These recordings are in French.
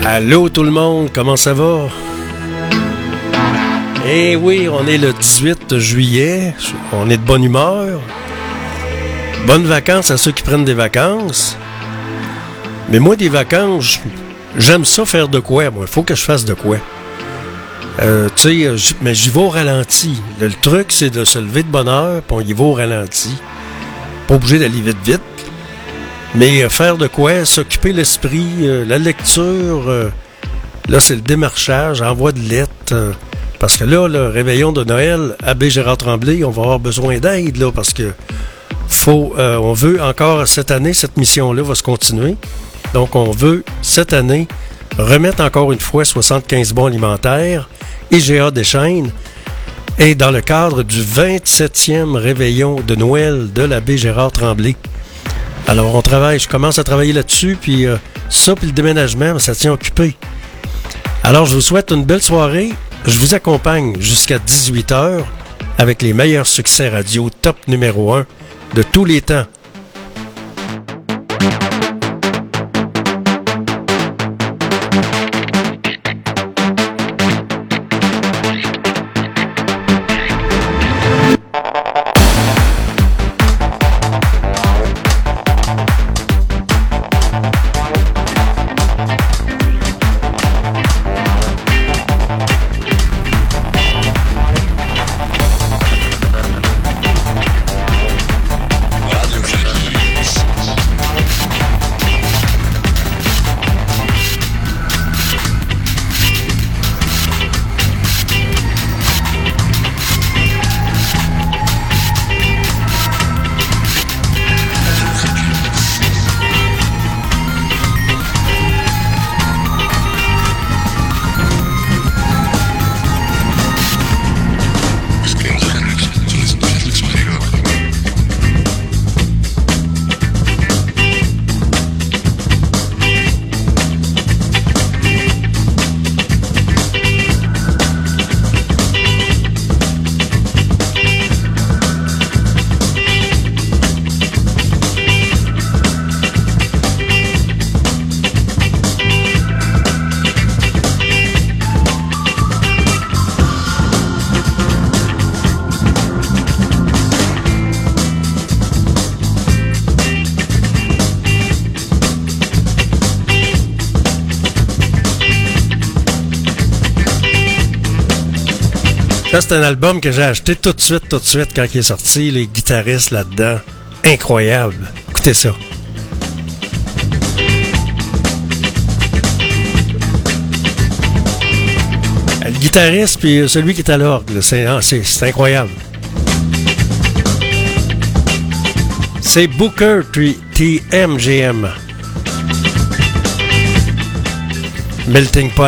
Allô tout le monde, comment ça va? Eh oui, on est le 18 juillet, on est de bonne humeur. Bonnes vacances à ceux qui prennent des vacances. Mais moi, des vacances, j'aime ça faire de quoi, moi. Il faut que je fasse de quoi. Tu sais, mais j'y vais au ralenti. Le truc, c'est de se lever de bonne heure, puis on y va au ralenti. Pas obligé d'aller vite, vite. Mais faire de quoi? S'occuper l'esprit, la lecture. Là, c'est le démarchage, envoi de lettres. Parce que là, le réveillon de Noël, Abbé Gérard Tremblay, on va avoir besoin d'aide, là, parce que on veut encore cette année, cette mission-là va se continuer. Donc, on veut, cette année, remettre encore une fois 75 bons alimentaires, IGA Deschaines, et dans le cadre du 27e réveillon de Noël de l'abbé Gérard Tremblay. Alors, je commence à travailler là-dessus, puis ça, puis le déménagement, ça tient occupé. Alors, je vous souhaite une belle soirée. Je vous accompagne jusqu'à 18h avec les meilleurs succès radio top numéro 1 de tous les temps. Ça, c'est un album que j'ai acheté tout de suite quand il est sorti. Les guitaristes là-dedans, incroyable. Écoutez ça. Le guitariste puis celui qui est à l'orgue, c'est incroyable. C'est Booker T. MGM. Melting Pot.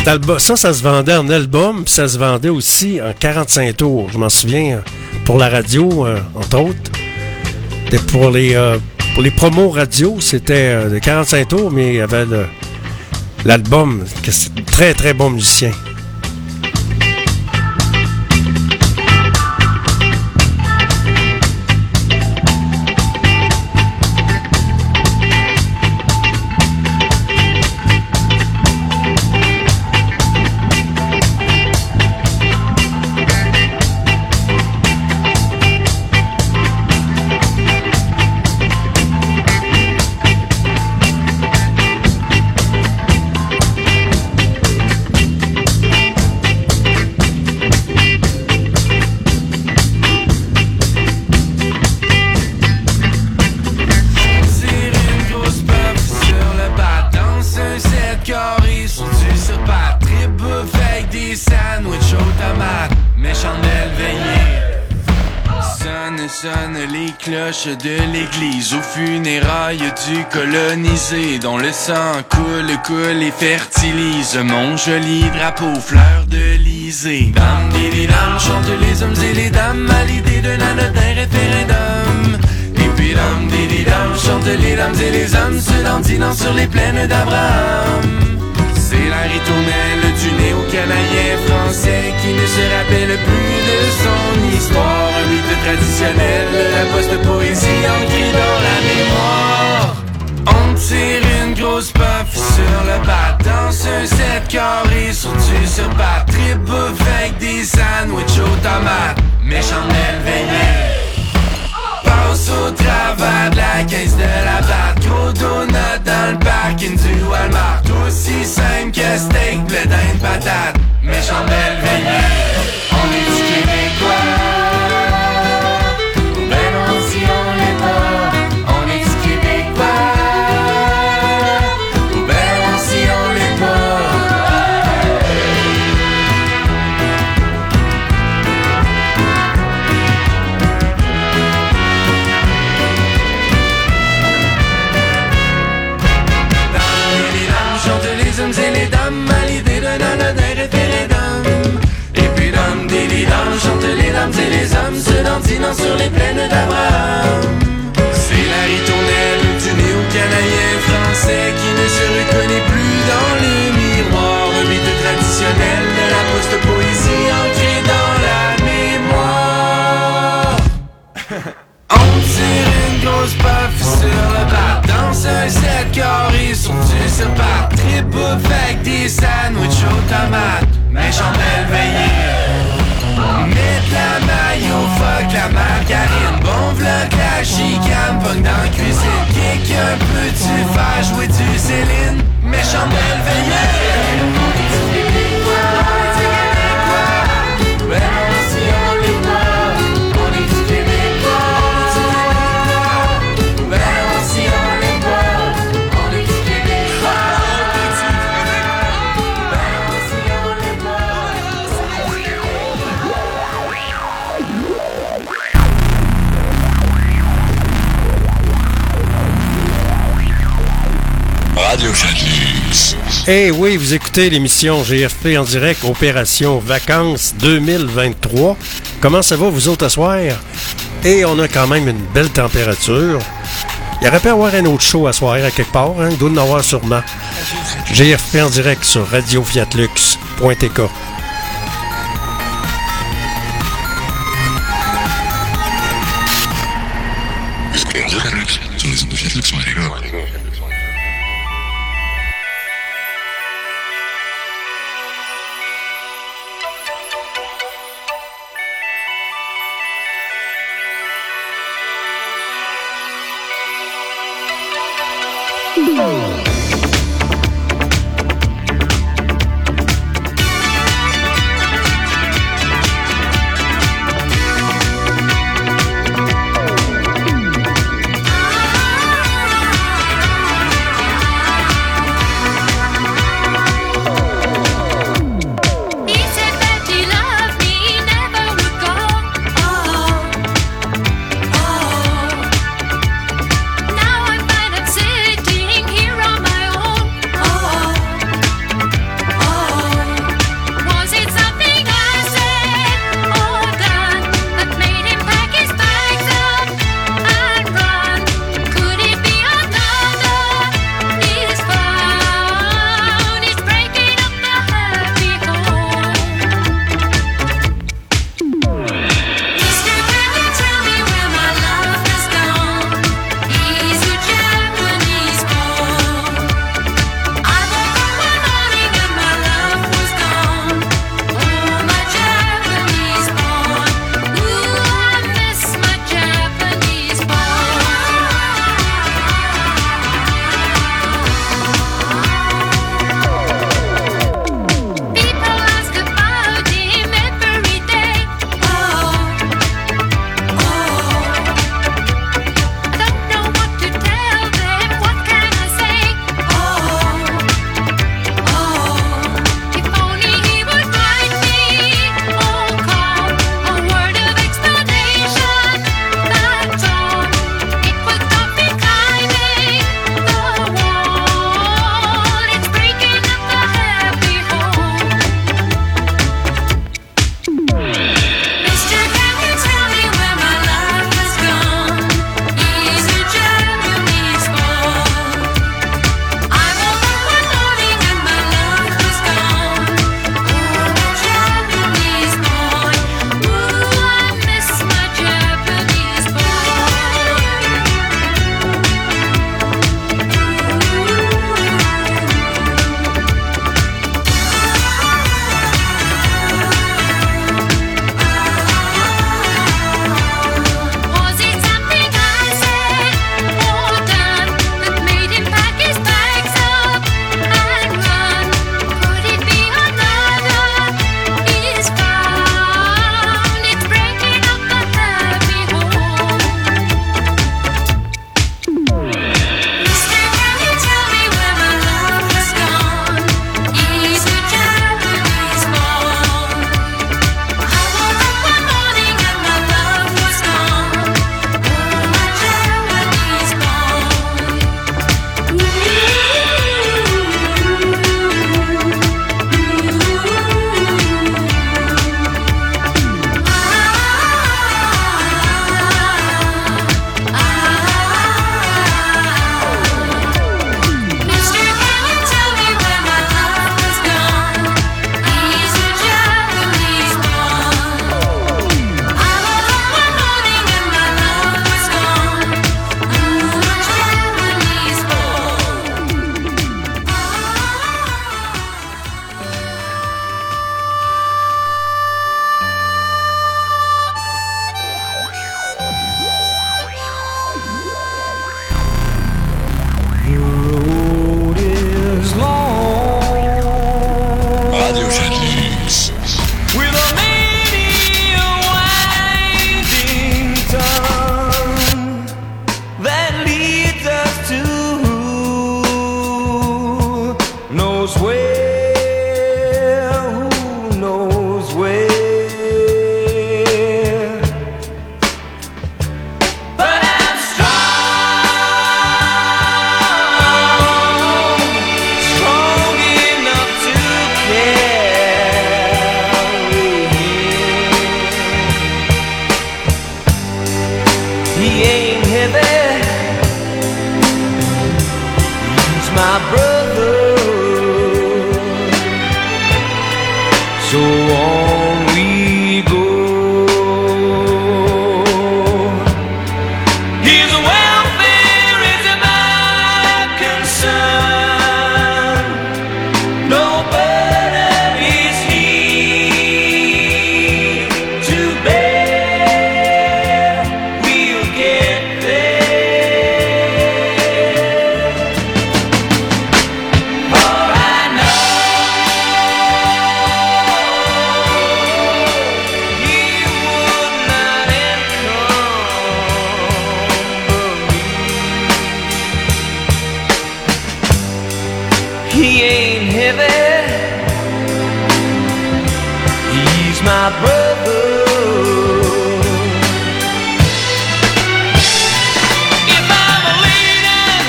Ça se vendait en album, puis ça se vendait aussi en 45 tours. Je m'en souviens, pour la radio, entre autres. Pour les promos radio, c'était de 45 tours, mais il y avait l'album. C'est très, très bon musicien. De l'église aux funérailles du colonisé, dont le sang coule et fertilise mon joli drapeau fleur de lysée. Dame didi dame, chantent les hommes et les dames à l'idée d'un anodin référendum. Et puis dame didi dame, chantent les dames et les hommes se dandinant sur les plaines d'Abraham. C'est la ritournelle du néo-canadien français qui ne se rappelle plus de son histoire. Un mythe traditionnel, la post-poésie ancrée dans la mémoire. On tire une grosse puff sur le bat, danse un 7 carré sur du surbat, trip bouffe avec des sandwichs aux tomates, méchant veillé. Passe au travers de la caisse de la batte, gros donut dans le parking du Walmart, aussi simple que steak, blé d'Inde, patate, méchant veillé. On est du Québécois, ou ben non si on l'est pas. On est du Québécois, ou ben non si on l'est pas. Les hommes et les dames à l'idée d'un anodin référendum. Et puis dame, dili dame, chantent les dames et les hommes se dandinant sur les plaines d'Abraham. C'est la ritournelle du néo-canadien français qui ne se reconnaît plus dans le miroir. Un mythe traditionnel de la post-poésie ancrée dans la mémoire. On tire une grosse puff sur le bat, danse un 7 carré sur du surbat, trip bouffe avec des sandwichs aux tomates, méchant veillé. Mets de la mayo, fuck la margarine, bon vlog la chicane, punk dans la cuisine, kick un peu tu fais jouer du Céline, méchant veillé. On est du Québécois, on est du Québécois, ben non si on l'est pas. On est du Québécois, ben non si on l'est pas. On est du Québécois, ben non si on l'est pas. Radio Fat-Lux. Eh oui, vous écoutez l'émission GFP en direct, Opération Vacances 2023. Comment ça va, vous autres, à soir? Et on a quand même une belle température. Il aurait pu y avoir un autre show à soir, à quelque part, hein? Il doit en avoir sûrement. GFP en direct sur radiofiatlux.tk. Sur les ondes de Fiatlux.tk. Now I'm fine, I'm sitting here So on we go. His welfare is my concern. No burden is he to bear. We'll get there. For I know he would not encumber me. He ain't heavy. He's my brother. If I'm a leader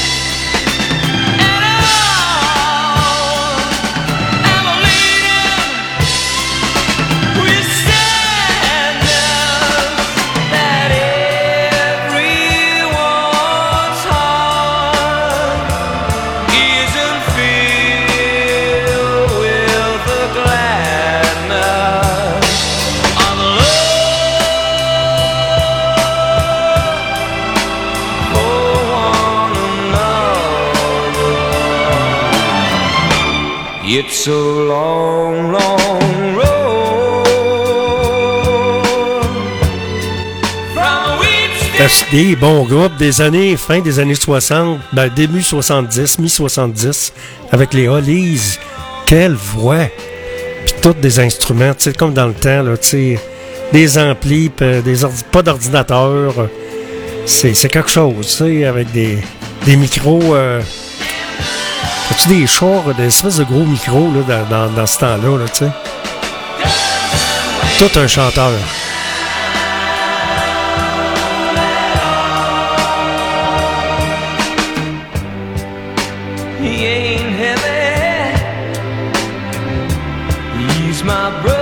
at all, I'm a leader with standards that everyone's heart isn't filled with the gladness of love for one another. It's a long, long road from which C'est des bons groupes des années, fin des années 60, ben début 70, mi-70, avec les Hollies. Quelle voix! Puis tous des instruments, tu sais, comme dans le temps, là, tu sais, des amplis, pis pas d'ordinateur. C'est quelque chose, tu sais, avec des micros. As-tu des chars, des espèces de gros micros là, dans ce temps-là, là, tu sais? Tout un chanteur. he ain't heavy. He's my brother.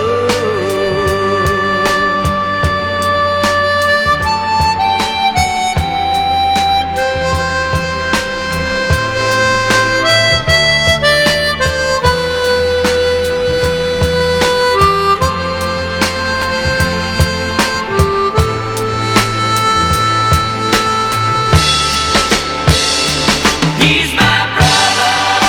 He's my brother.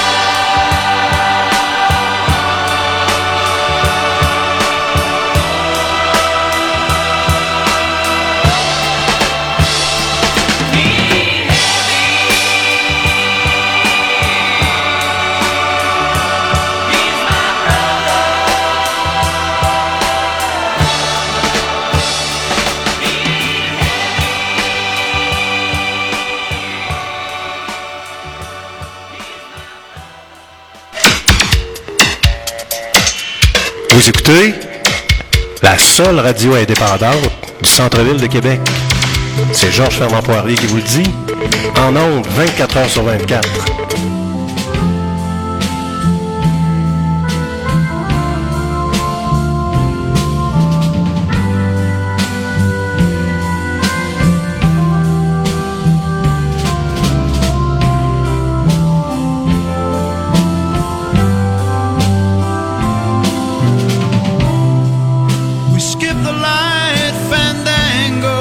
Vous écoutez la seule radio indépendante du centre-ville de Québec. C'est Georges Fernand Poirier qui vous le dit. En ondes, 24 heures sur 24. We skip the light fandango,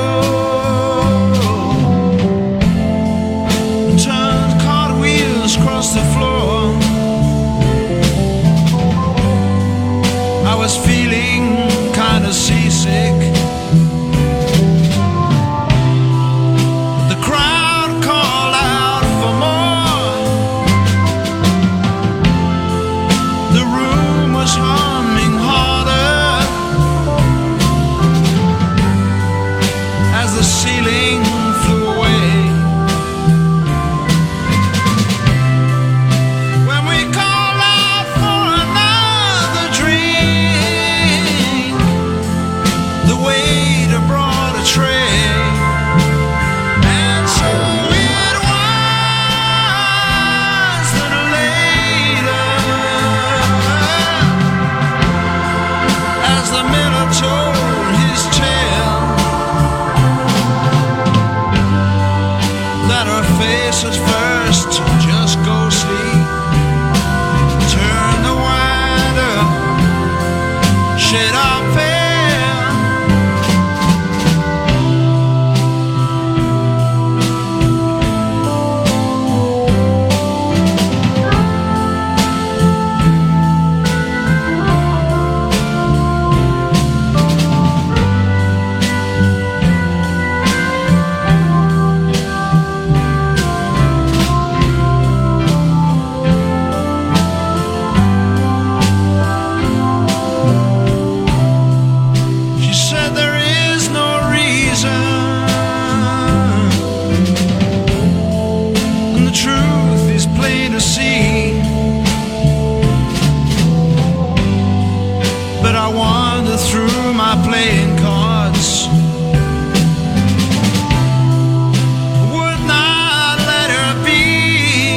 turn cartwheels across the floor. I was feeling kind of seasick. The crowd called out for more. The room was humming harder as the ceiling flew away. When we call out for another dream, that I wander through my playing cards. Would not let her be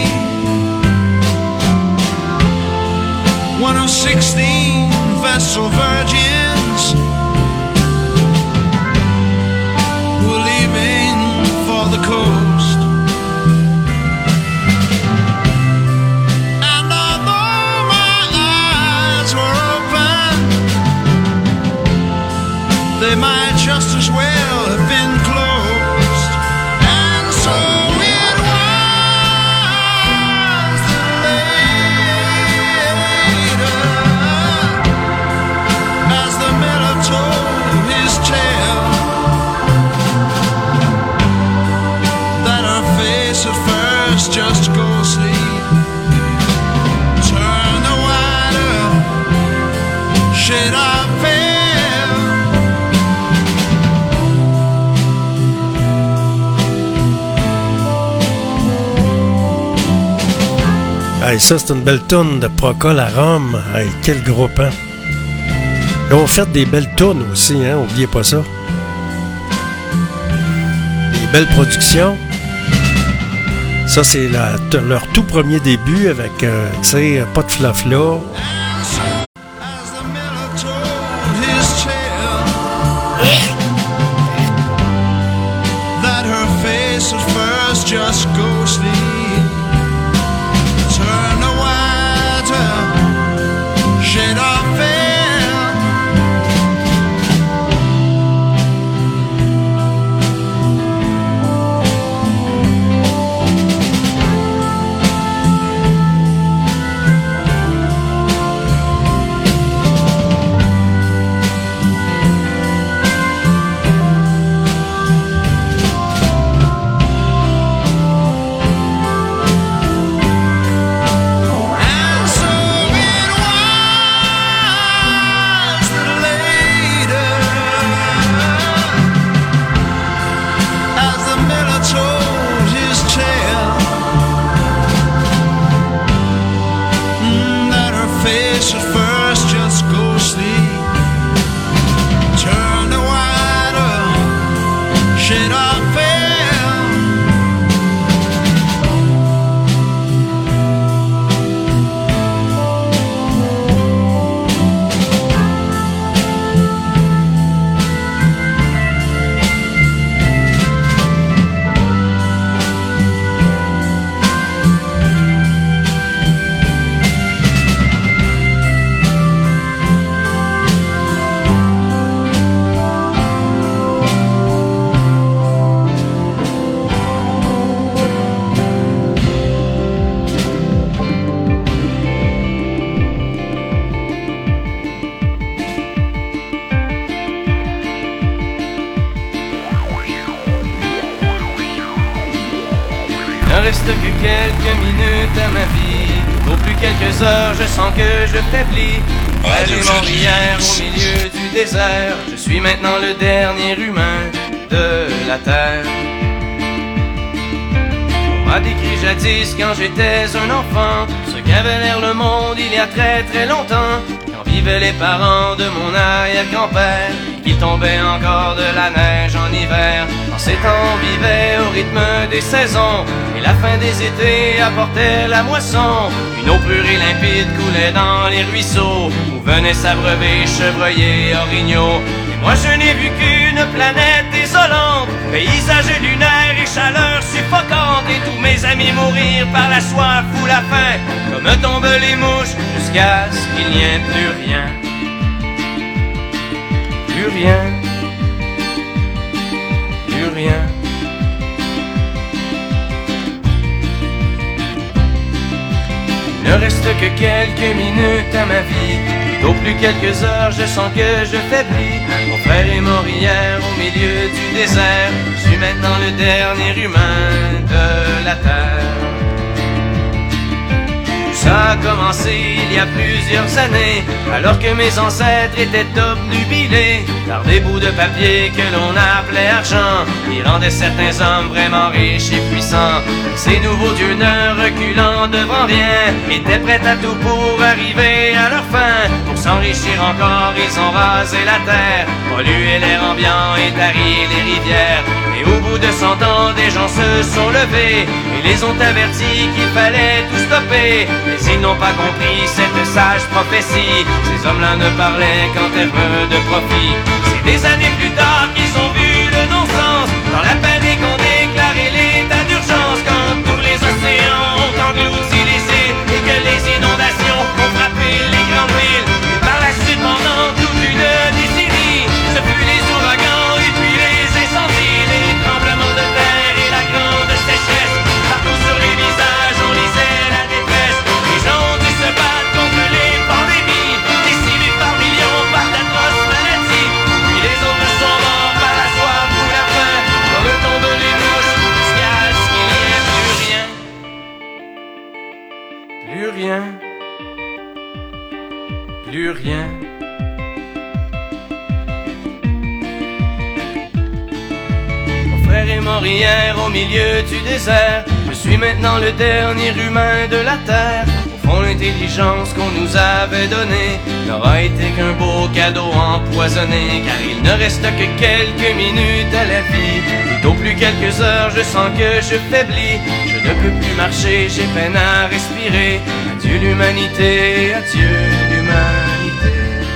one of 16 Vestal virgins who were leaving for the coast. And although my eyes were open, they might just as well have been closed. And so it was that later, as the miller told his tale, that her face at first just ghostly turned the whiter shade of pale. Hey, ça, c'est une belle toune de Procol à Rome. Hey, quel groupe, hein? Ils ont fait des belles tounes aussi, hein? Oubliez pas ça. Des belles productions. Ça, c'est leur tout premier début avec, tu sais, pas de flafla. As the miller told his tale, that her face at first just ghostly turned a whiter shade of pale. And so it was that later, as the miller told his tale, that her face at first just ghostly turned a whiter shade of pale. Ne reste que quelques minutes à ma vie. Au plus quelques heures, je sens que je faiblis. Allez hier au milieu du désert. Je suis maintenant le dernier humain de la terre. On m'a décrit jadis quand j'étais un enfant ce qu'avait l'air le monde il y a très très longtemps. Quand vivaient les parents de mon arrière-grand-père, qu'il tombait encore de la neige en hiver. En ces temps on vivait au rythme des saisons, et la fin des étés apportait la moisson. Une eau pure et limpide coulait dans les ruisseaux, où venaient s'abreuver chevreuils et orignaux. Et moi je n'ai vu qu'une planète désolante, paysage lunaire et chaleur suffocante, et tous mes amis mourir par la soif ou la faim, comme tombent les mouches, jusqu'à ce qu'il n'y ait plus rien. Plus rien, plus rien. Il ne reste que quelques minutes à ma vie. Au plus quelques heures, je sens que je faiblis. Mon frère est mort hier au milieu du désert. Je suis maintenant le dernier humain de la terre. Ça a commencé il y a plusieurs années, alors que mes ancêtres étaient obnubilés par des bouts de papier que l'on appelait argent, qui rendaient certains hommes vraiment riches et puissants. Ces nouveaux dieux ne reculant devant rien, étaient prêts à tout pour arriver à leur fin, pour s'enrichir s'enrichir encore, ils ont rasé la terre, pollué l'air ambiant et tari les rivières. Et au bout de 100 ans, des gens se sont levés et les ont avertis qu'il fallait tout stopper. Mais ils n'ont pas compris cette sage prophétie, ces hommes-là ne parlaient qu'en termes de profit. C'est des années plus tard qu'ils ont vu le non-sens, dans la panique on déclarait l'état d'urgence, quand tous les océans ont englouti les îles et que les inondations ont frappé les grandes villes. Et par la suite, pendant toute une décennie, ce fut les ouragans et puis les incendies, les tremblements de terre et la grande sécheresse. Partout sur les visages on lisait la détresse, les gens ont dû se battre contre les pandémies, décimés par millions par d'atroces maladies. Puis les autres sont morts par la soif ou la faim, dans le temps de les mouches, jusqu'à ce qu'il n'y ait plus rien. Plus rien. Plus rien. Mon frère est mort hier au milieu du désert. Je suis maintenant le dernier humain de la terre. Au fond, l'intelligence qu'on nous avait donnée n'aura été qu'un beau cadeau empoisonné, car il ne reste que quelques minutes à la vie. Tout au plus quelques heures, je sens que je faiblis. Je ne peux plus marcher, j'ai peine à respirer. Adieu l'humanité, adieu l'humanité.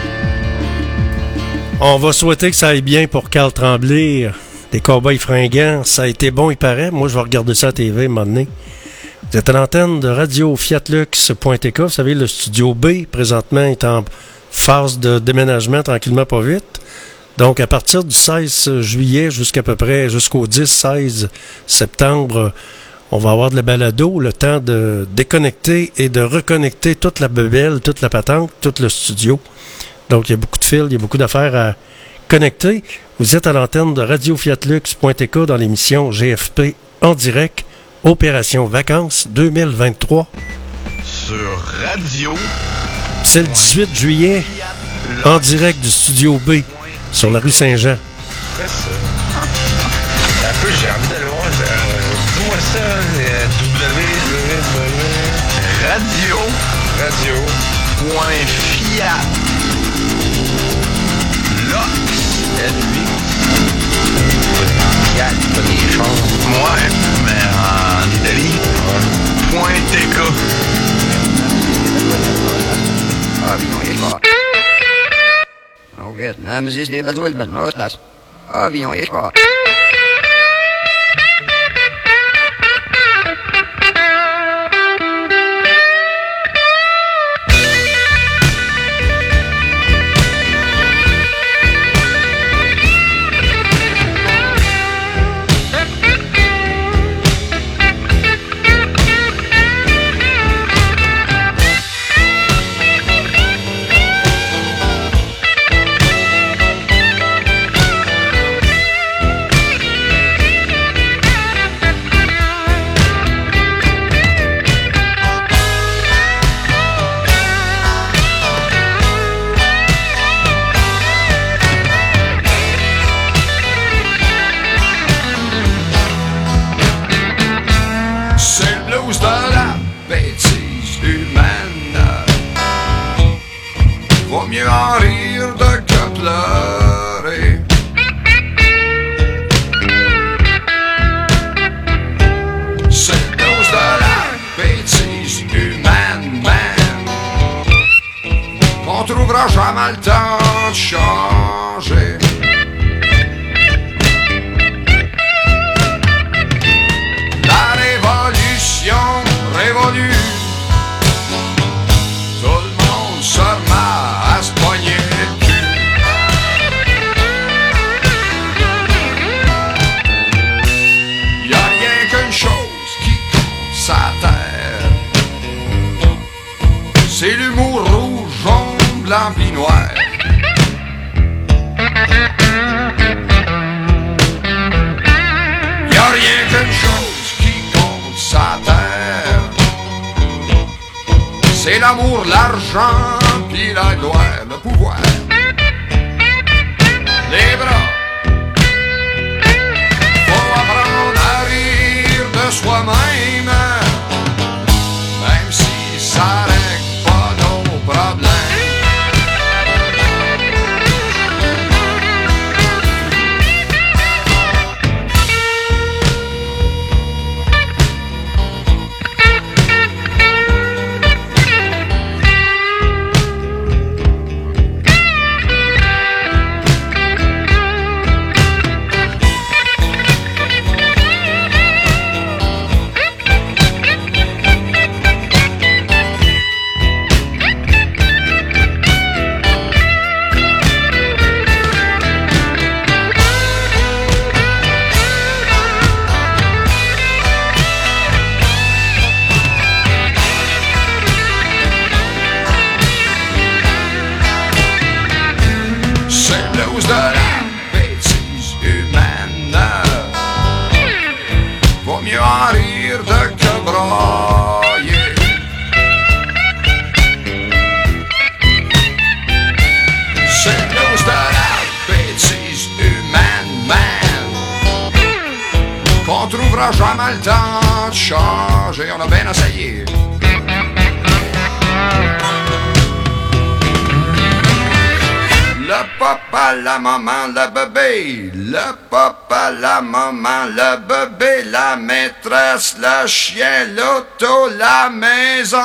On va souhaiter que ça aille bien pour Carl Tremblay. Les Cowboys fringants, ça a été bon, il paraît. Moi, je vais regarder ça à TV un moment donné. Vous êtes à l'antenne de Radio Fiatlux.tk. Vous savez, le studio B, présentement, est en phase de déménagement, tranquillement, pas vite. Donc, à partir du 16 juillet jusqu'à peu près, jusqu'au 10-16 septembre, on va avoir de la balado, le temps de déconnecter et de reconnecter toute la bebelle, toute la patente, tout le studio. Donc, il y a beaucoup de fils, il y a beaucoup d'affaires à connecter. Vous êtes à l'antenne de Radio Fiatlux.tk dans l'émission GFP en direct, Opération Vacances 2023. Sur Radio. C'est le 18 juillet, en direct du studio B, sur la rue Saint-Jean. C'est ça. Un peu, j'ai envie d'aller voir. Dis-moi ça, radio.fiat. Fiat, pas des choses. Ouais, mais en Italie. Point TK. Avion est fort. Oh, Vietnam is die dat wil ben nooit las. Avion est fort. mieux en rire que pleurer. C'est à cause de la bêtise humaine, man, qu'on trouvera jamais le temps de changer. La révolution révolue, tout le monde se remet à se pogner le cul. Y'a rien qu'une chose qui compte sa terre, c'est l'humour rouge, jaune, blanc pis noir. Y'a rien qu'une chose qui compte sa terre, c'est l'amour, l'argent, puis la gloire, le pouvoir, les bras. Faut apprendre à rire de soi-même, même si ça règle pas nos problèmes. cause de la bêtise humaine. Vaut mieux en rire de que broyer. C'est cause de la bêtise humaine, man, qu'on trouvera jamais le temps de changer. On a bien essayé. Le papa, la maman, le bébé. Le papa, la maman, le bébé. La maîtresse, le chien, l'auto, la maison.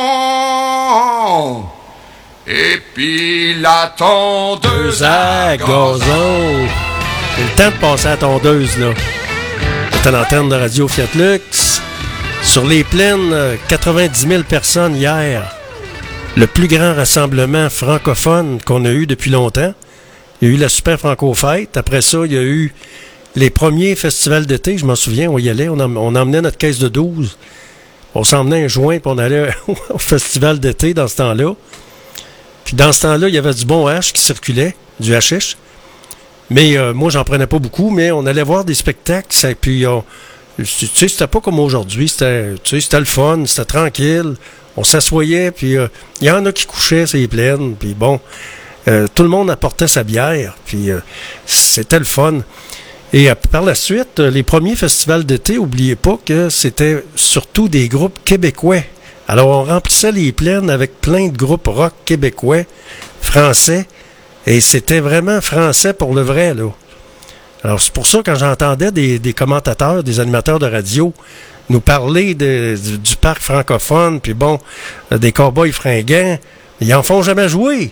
Et puis la tondeuse à gazon. C'est le temps de passer à la tondeuse, là. C'est à l'antenne de Radio Fiat Lux. Sur les plaines, 90 000 personnes hier. Le plus grand rassemblement francophone qu'on a eu depuis longtemps. Il y a eu la Super Franco-Fête. Après ça, il y a eu les premiers festivals d'été. Je m'en souviens, on y allait. On emmenait notre caisse de 12. On s'emmenait un joint, puis on allait au festival d'été dans ce temps-là. Puis dans ce temps-là, il y avait du bon hache qui circulait, du hashish. Mais moi, j'en prenais pas beaucoup, mais on allait voir des spectacles. Puis, tu sais, c'était pas comme aujourd'hui. C'était le fun, c'était tranquille. On s'assoyait, puis il y en a qui couchaient sur les plaines, puis bon, tout le monde apportait sa bière, puis c'était le fun. Et par la suite, les premiers festivals d'été, oubliez pas que c'était surtout des groupes québécois. Alors on remplissait les plaines avec plein de groupes rock québécois, français, et c'était vraiment français pour le vrai, là. Alors c'est pour ça, quand j'entendais des commentateurs, des animateurs de radio, nous parler du parc francophone, puis bon, des cow-boys fringants, ils en font jamais jouer.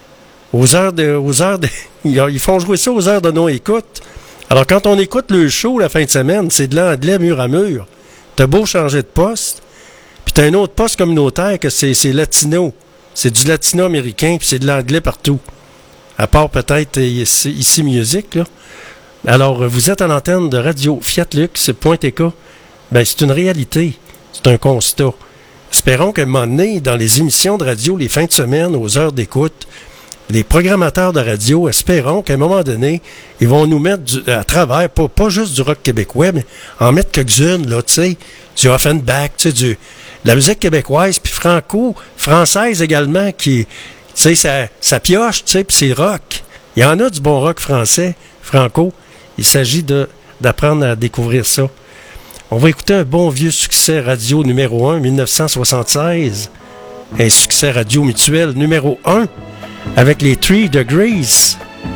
Ils font jouer ça aux heures de nos écoutes. Alors, quand on écoute le show la fin de semaine, c'est de l'anglais mur à mur. T'as beau changer de poste, puis t'as un autre poste communautaire que c'est latino. C'est du latino-américain, puis c'est de l'anglais partout. À part peut-être ici Musique, là. Alors, vous êtes à l'antenne de Radio Fiat Lux.tk. Ben, c'est une réalité. C'est un constat. Espérons qu'à un moment donné, dans les émissions de radio, les fins de semaine, aux heures d'écoute, les programmateurs de radio, espérons qu'à un moment donné, ils vont nous mettre à travers, pas juste du rock québécois, mais en mettre quelques-unes, là, tu sais, du Offenbach, tu sais, la musique québécoise, puis française également, qui, tu sais, ça pioche, tu sais, puis c'est rock. Il y en a du bon rock français, franco. Il s'agit d'apprendre à découvrir ça. On va écouter un bon vieux succès radio numéro 1, 1976. Un succès radio mutuel numéro 1 avec les 3 Degrees.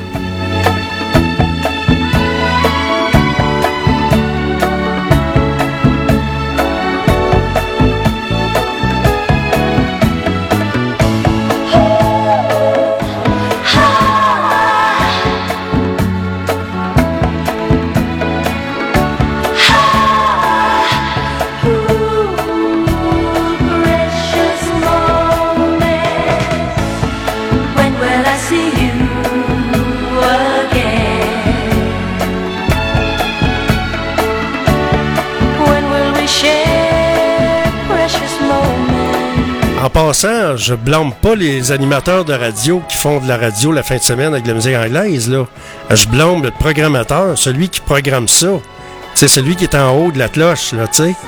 En passant, je blâme pas les animateurs de radio qui font de la radio la fin de semaine avec de la musique anglaise, là. Je blâme le programmateur, celui qui programme ça. C'est celui qui est en haut de la cloche, là, tu sais.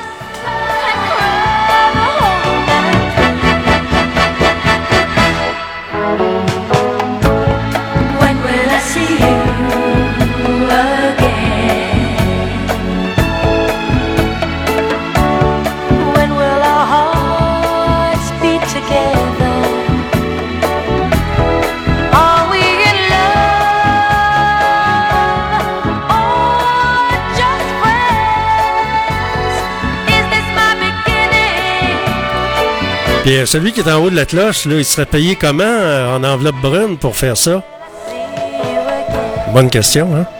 Puis celui qui est en haut de la cloche, là, il serait payé comment en enveloppe brune pour faire ça? Bonne question, hein?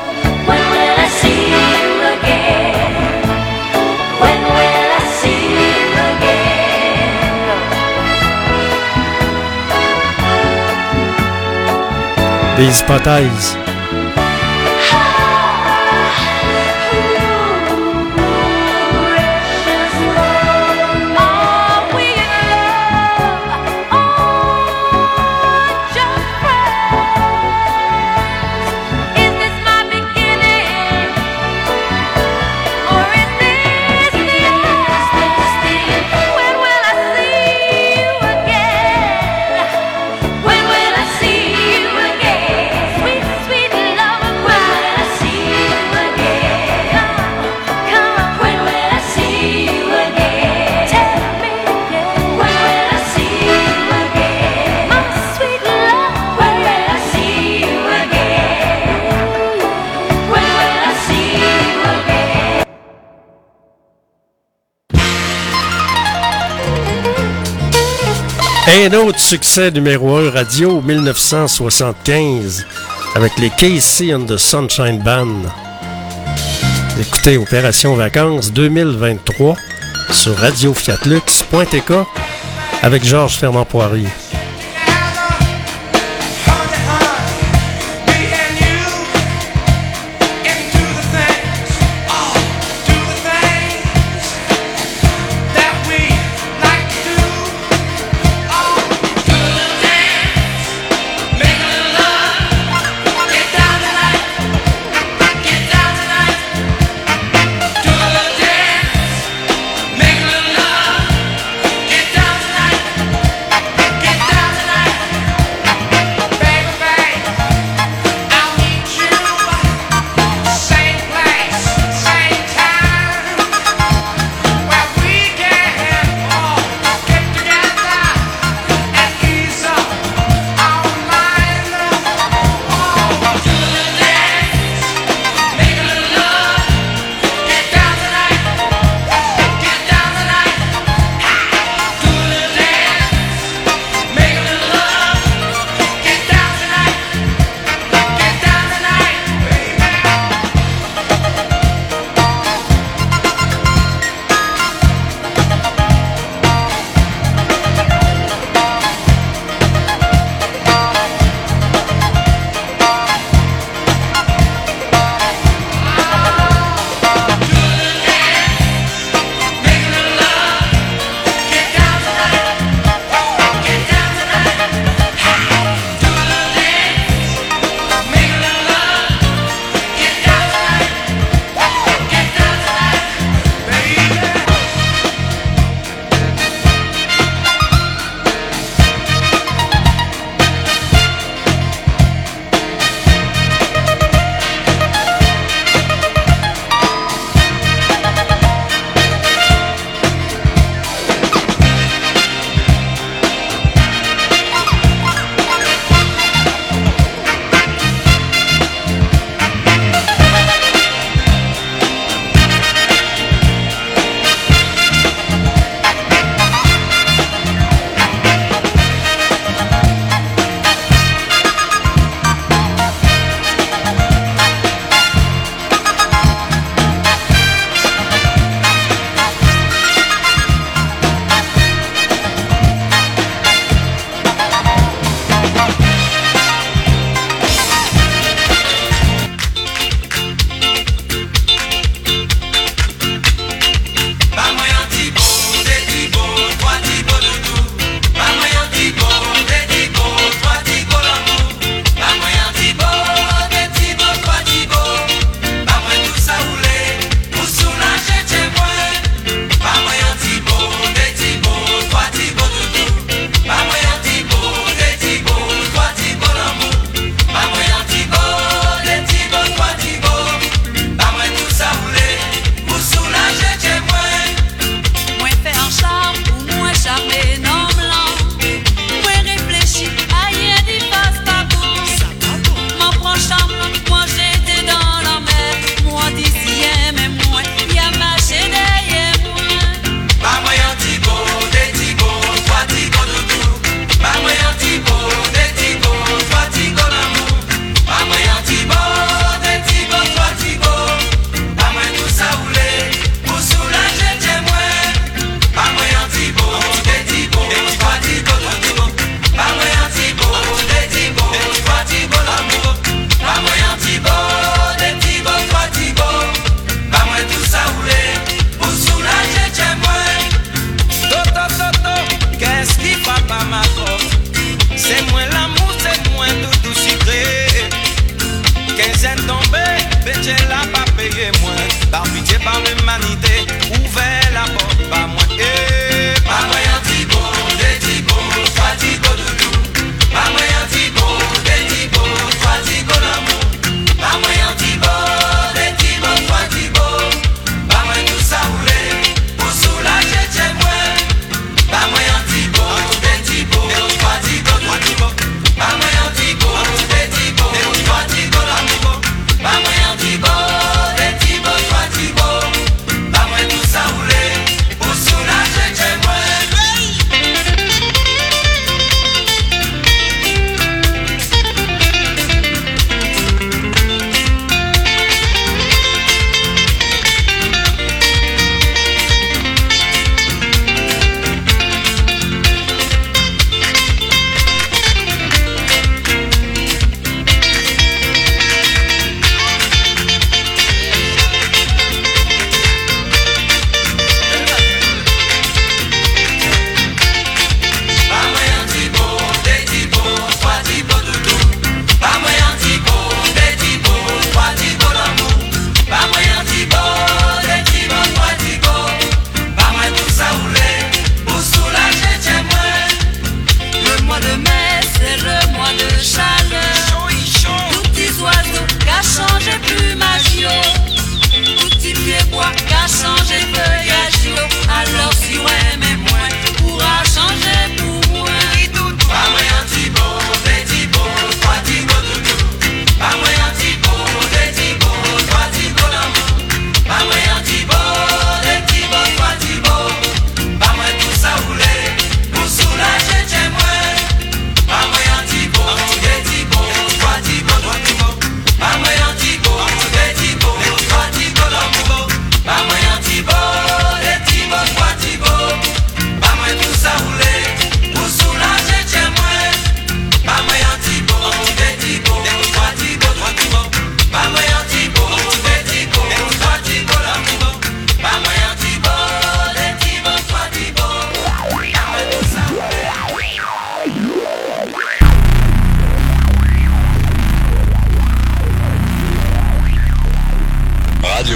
Des hypothèses. Un autre succès numéro 1 radio 1975 avec les KC and the Sunshine Band. Écoutez Opération Vacances 2023 sur radiofiatlux.tk avec Georges Fernand-Poirier.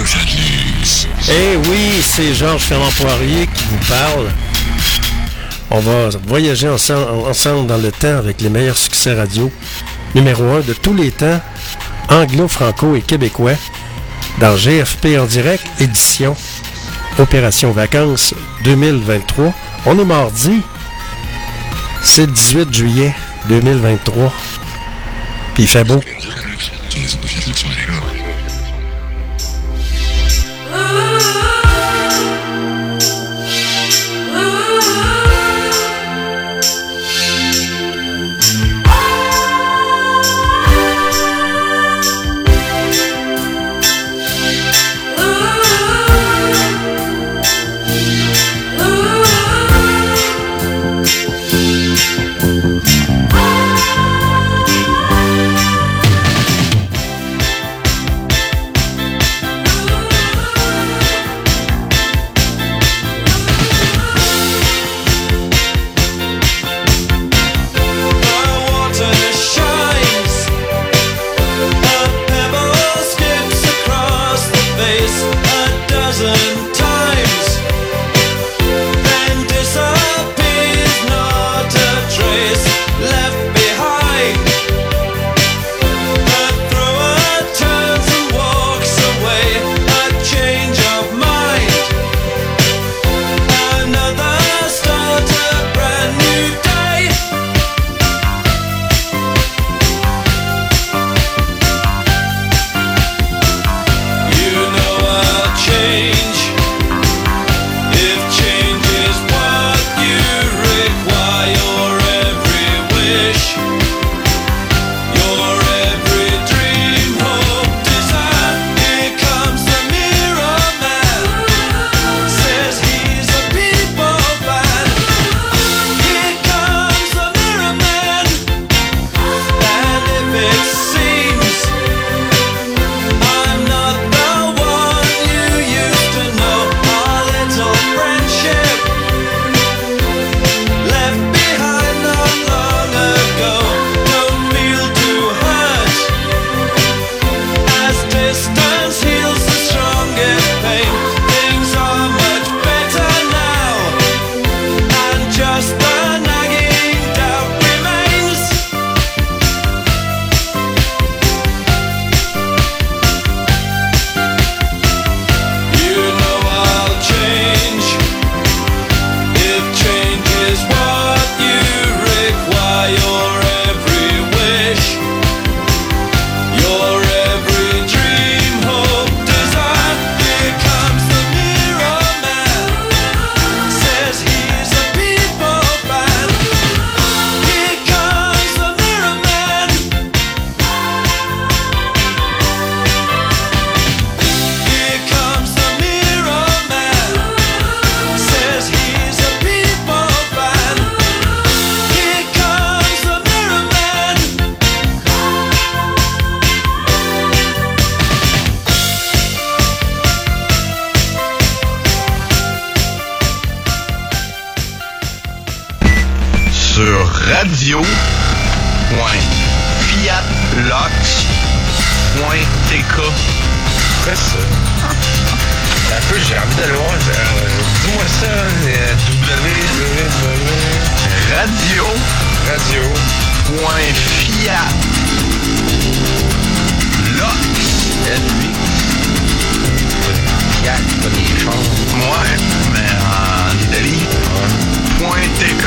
Eh oui, c'est Georges Ferland-Poirier qui vous parle. On va voyager ensemble dans le temps avec les meilleurs succès radio. Numéro 1 de tous les temps, anglo, franco et québécois, dans GFP en direct, édition Opération Vacances 2023. On est mardi, c'est le 18 juillet 2023, puis il fait beau. radio.fiatlock.tk. Quoi ça? Un peu, j'ai envie d'aller voir. Dis-moi ça, Fiat, pas des chars. Ouais, mais en Italie. .tk.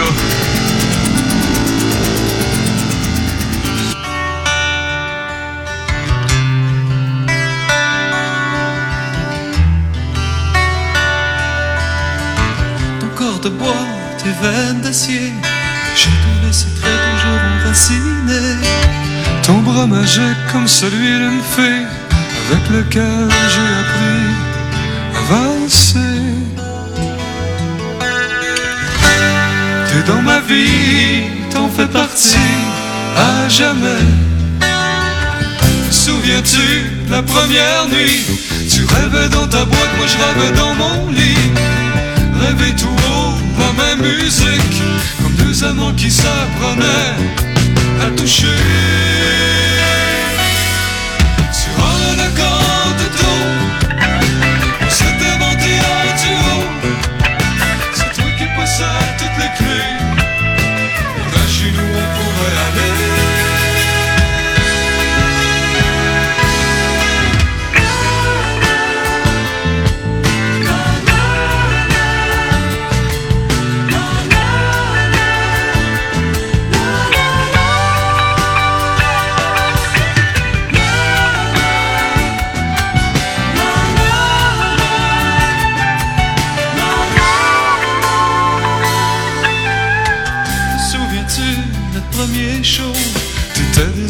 De bois, tes veines d'acier, j'ai tous les secrets toujours enracinés. Ton bras magique comme celui d'une fée, avec lequel j'ai appris à valser. T'es dans ma vie, t'en fais partie à jamais. Souviens-tu la première nuit, tu rêvais dans ta boîte, moi je rêvais dans mon lit. Rêver tout haut, la même musique, comme deux amants qui s'apprenaient à toucher. Sur un accord de ton,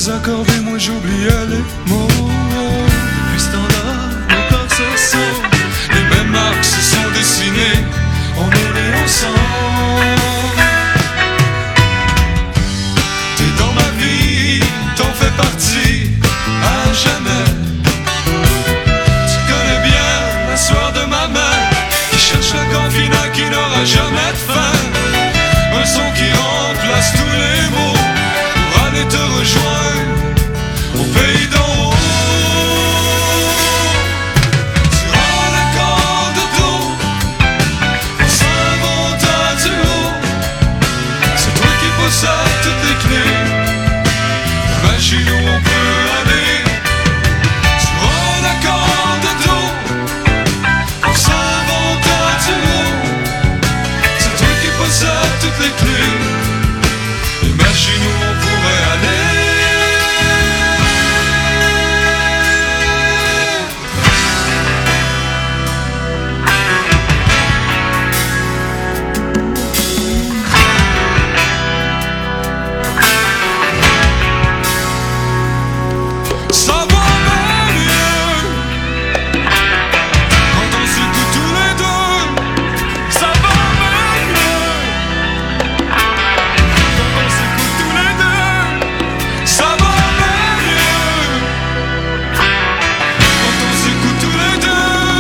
les accordés, moi j'oubliais les mots. Depuis ce temps-là, nos corps se sont, les mêmes marques se sont dessinées, on est nés ensemble. T'es dans ma vie, t'en fais partie, à jamais. Tu connais bien la soeur de ma mère, qui cherche le confinement qui n'aura jamais de fin. Un son qui remplace tous les mots, pour aller te rejoindre au pays d'en haut. Sur un accord de do, on s'invente un duo. C'est toi qui possèdes toutes les clés, imagine où on peut aller. Sur un accord de do, on s'invente un duo. C'est toi qui possèdes toutes les clés, imagine où on pourrait aller. Ça va bien mieux quand on s'écoute tous les deux. Ça va bien mieux quand on s'écoute tous les deux. Ça va bien mieux quand on s'écoute tous les deux.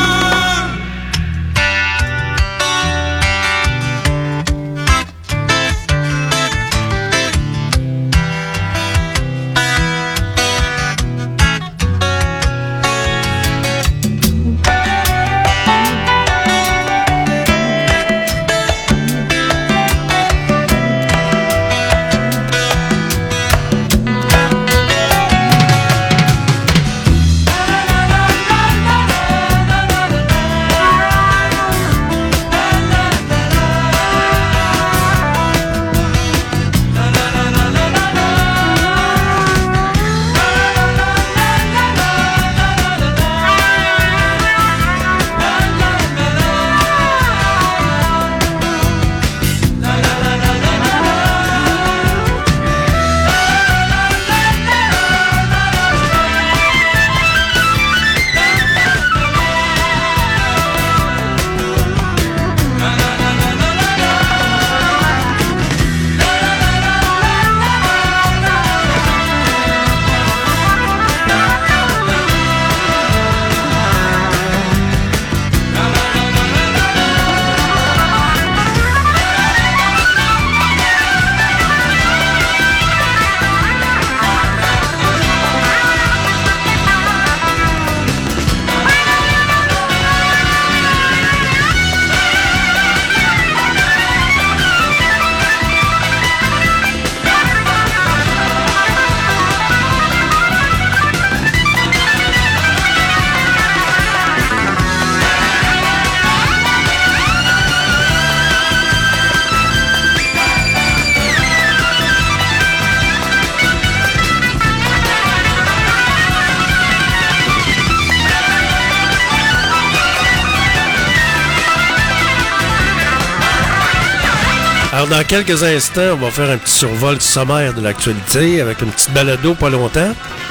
Alors, dans quelques instants, on va faire un petit survol sommaire de l'actualité avec une petite balado pas longtemps.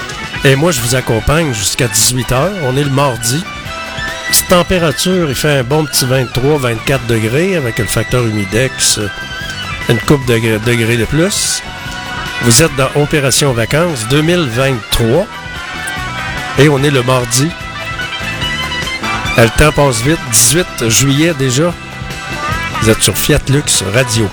Et moi, je vous accompagne jusqu'à 18h. On est le mardi. Petite température, il fait un bon petit 23-24 degrés avec le facteur humidex, une couple de degrés de plus. Vous êtes dans Opération Vacances 2023. Et on est le mardi. Le temps passe vite. 18 juillet déjà. Vous êtes sur Fiat Lux Radio.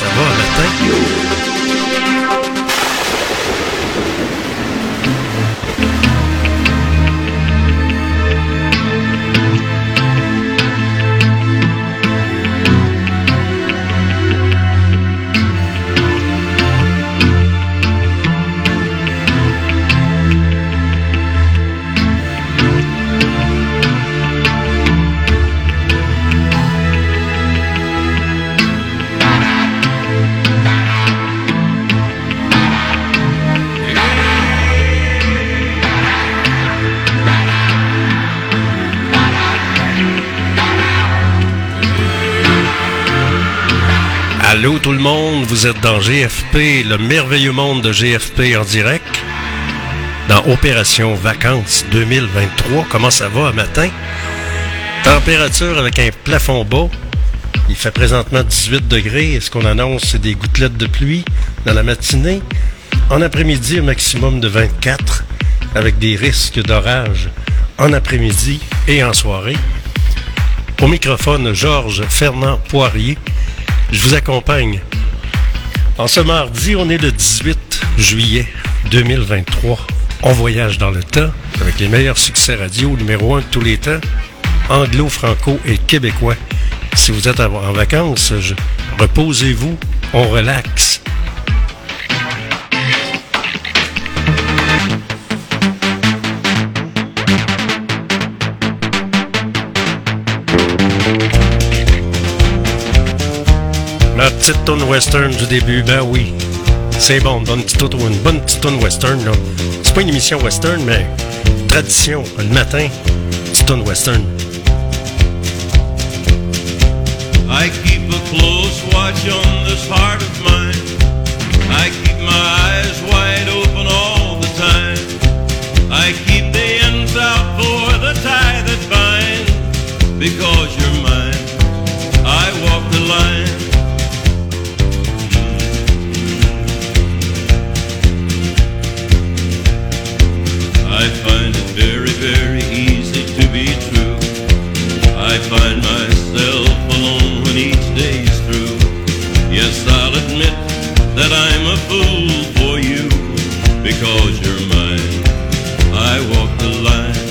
ça va un matin? Allô tout le monde, vous êtes dans GFP, le merveilleux monde de GFP en direct, dans Opération Vacances 2023. Comment ça va un matin? Température avec un plafond bas. Il fait présentement 18 degrés. Ce qu'on annonce, c'est des gouttelettes de pluie dans la matinée. En après-midi, un maximum de 24, avec des risques d'orage en après-midi et en soirée. Au microphone, Georges Fernand Poirier. Je vous accompagne. En ce mardi, on est le 18 juillet 2023. On voyage dans le temps avec les meilleurs succès radio, numéro 1 de tous les temps, anglo, franco et québécois. Si vous êtes en vacances, reposez-vous, on relaxe. La petite toune western du début, ben oui. C'est bon, une bonne petite toune western, là. C'est pas une émission western, mais tradition, le matin, petite toune western. I keep a close watch on this heart of mine. I keep my eyes wide open all the time. I keep the ends out for the tie that binds. Because you're mine, I walk the line. I find it very, very easy to be true. I find myself alone when each day's through. Yes, I'll admit that I'm a fool for you. Because you're mine, I walk the line.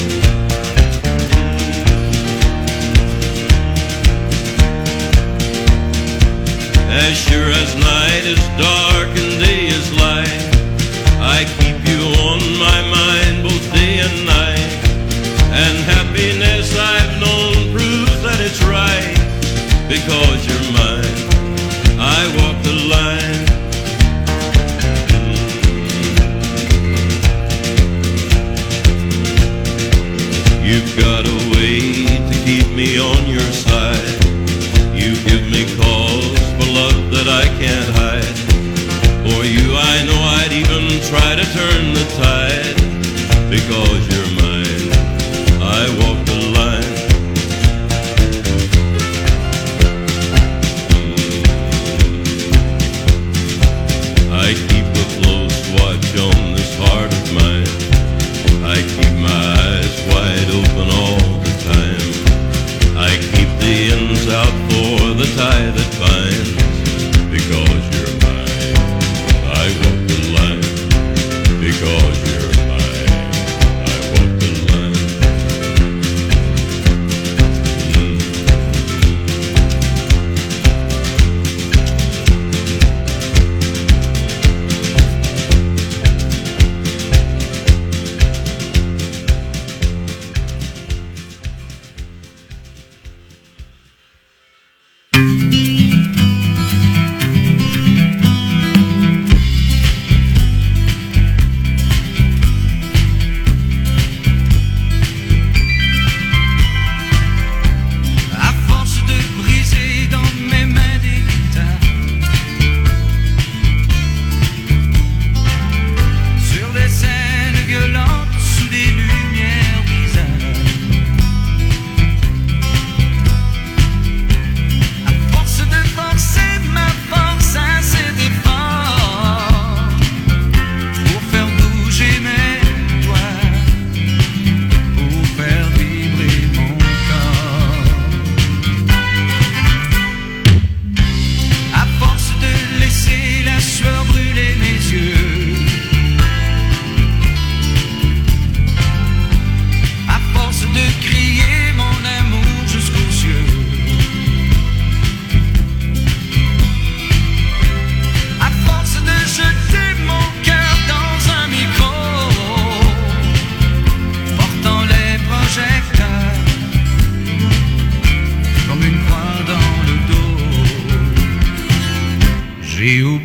As sure as night is dark and day is light, I keep you on my mind both day and night. And happiness I've known proves that it's right. Because you're mine, I walk the line. You've got a way to keep me on your side. You give me cause for love that I can't hide. For you I know I'd even try to turn the tide. Because you're mine, I walk the line. I keep a close watch on this heart of mine. I keep my eyes wide open all the time. I keep the ends out for the tie that binds. Because you're mine, I walk the line. Because you're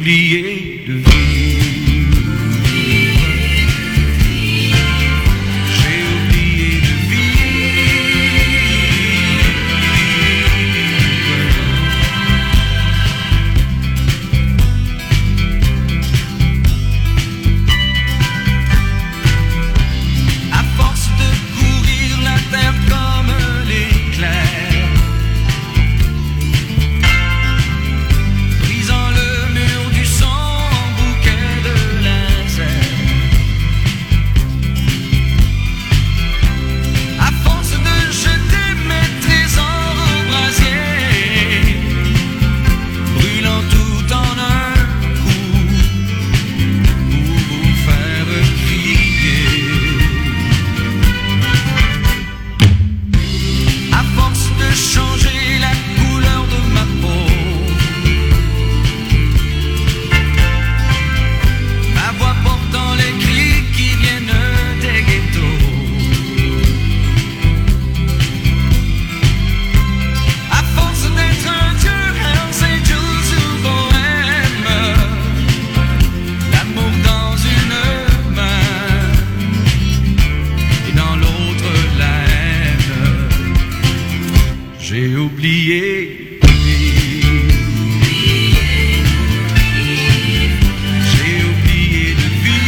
oublié de vivre. J'ai oublié de À force de courir la terre comme l'éclair, brisant le mur du sang en bouquet de linceul. À force de jeter mes trésors au brasier, brûlant tout en un coup pour vous faire crier. À force de changer la couleur de ma peau, ma voix portant les cris qui viennent des ghettos. À force d'être un dieu, Hells Angels ou bohème, l'amour dans une main et dans l'autre la haine. J'ai oublié de vivre. J'ai oublié de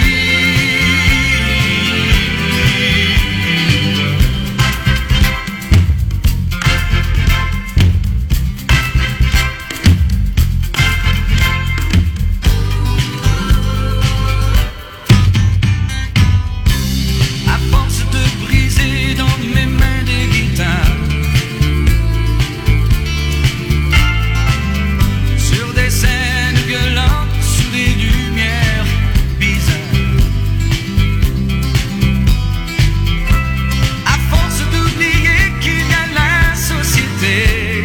À force de briser dans mes mains des guitares, sur des scènes violentes, sous des lumières bizarres. À force d'oublier qu'il y a la société,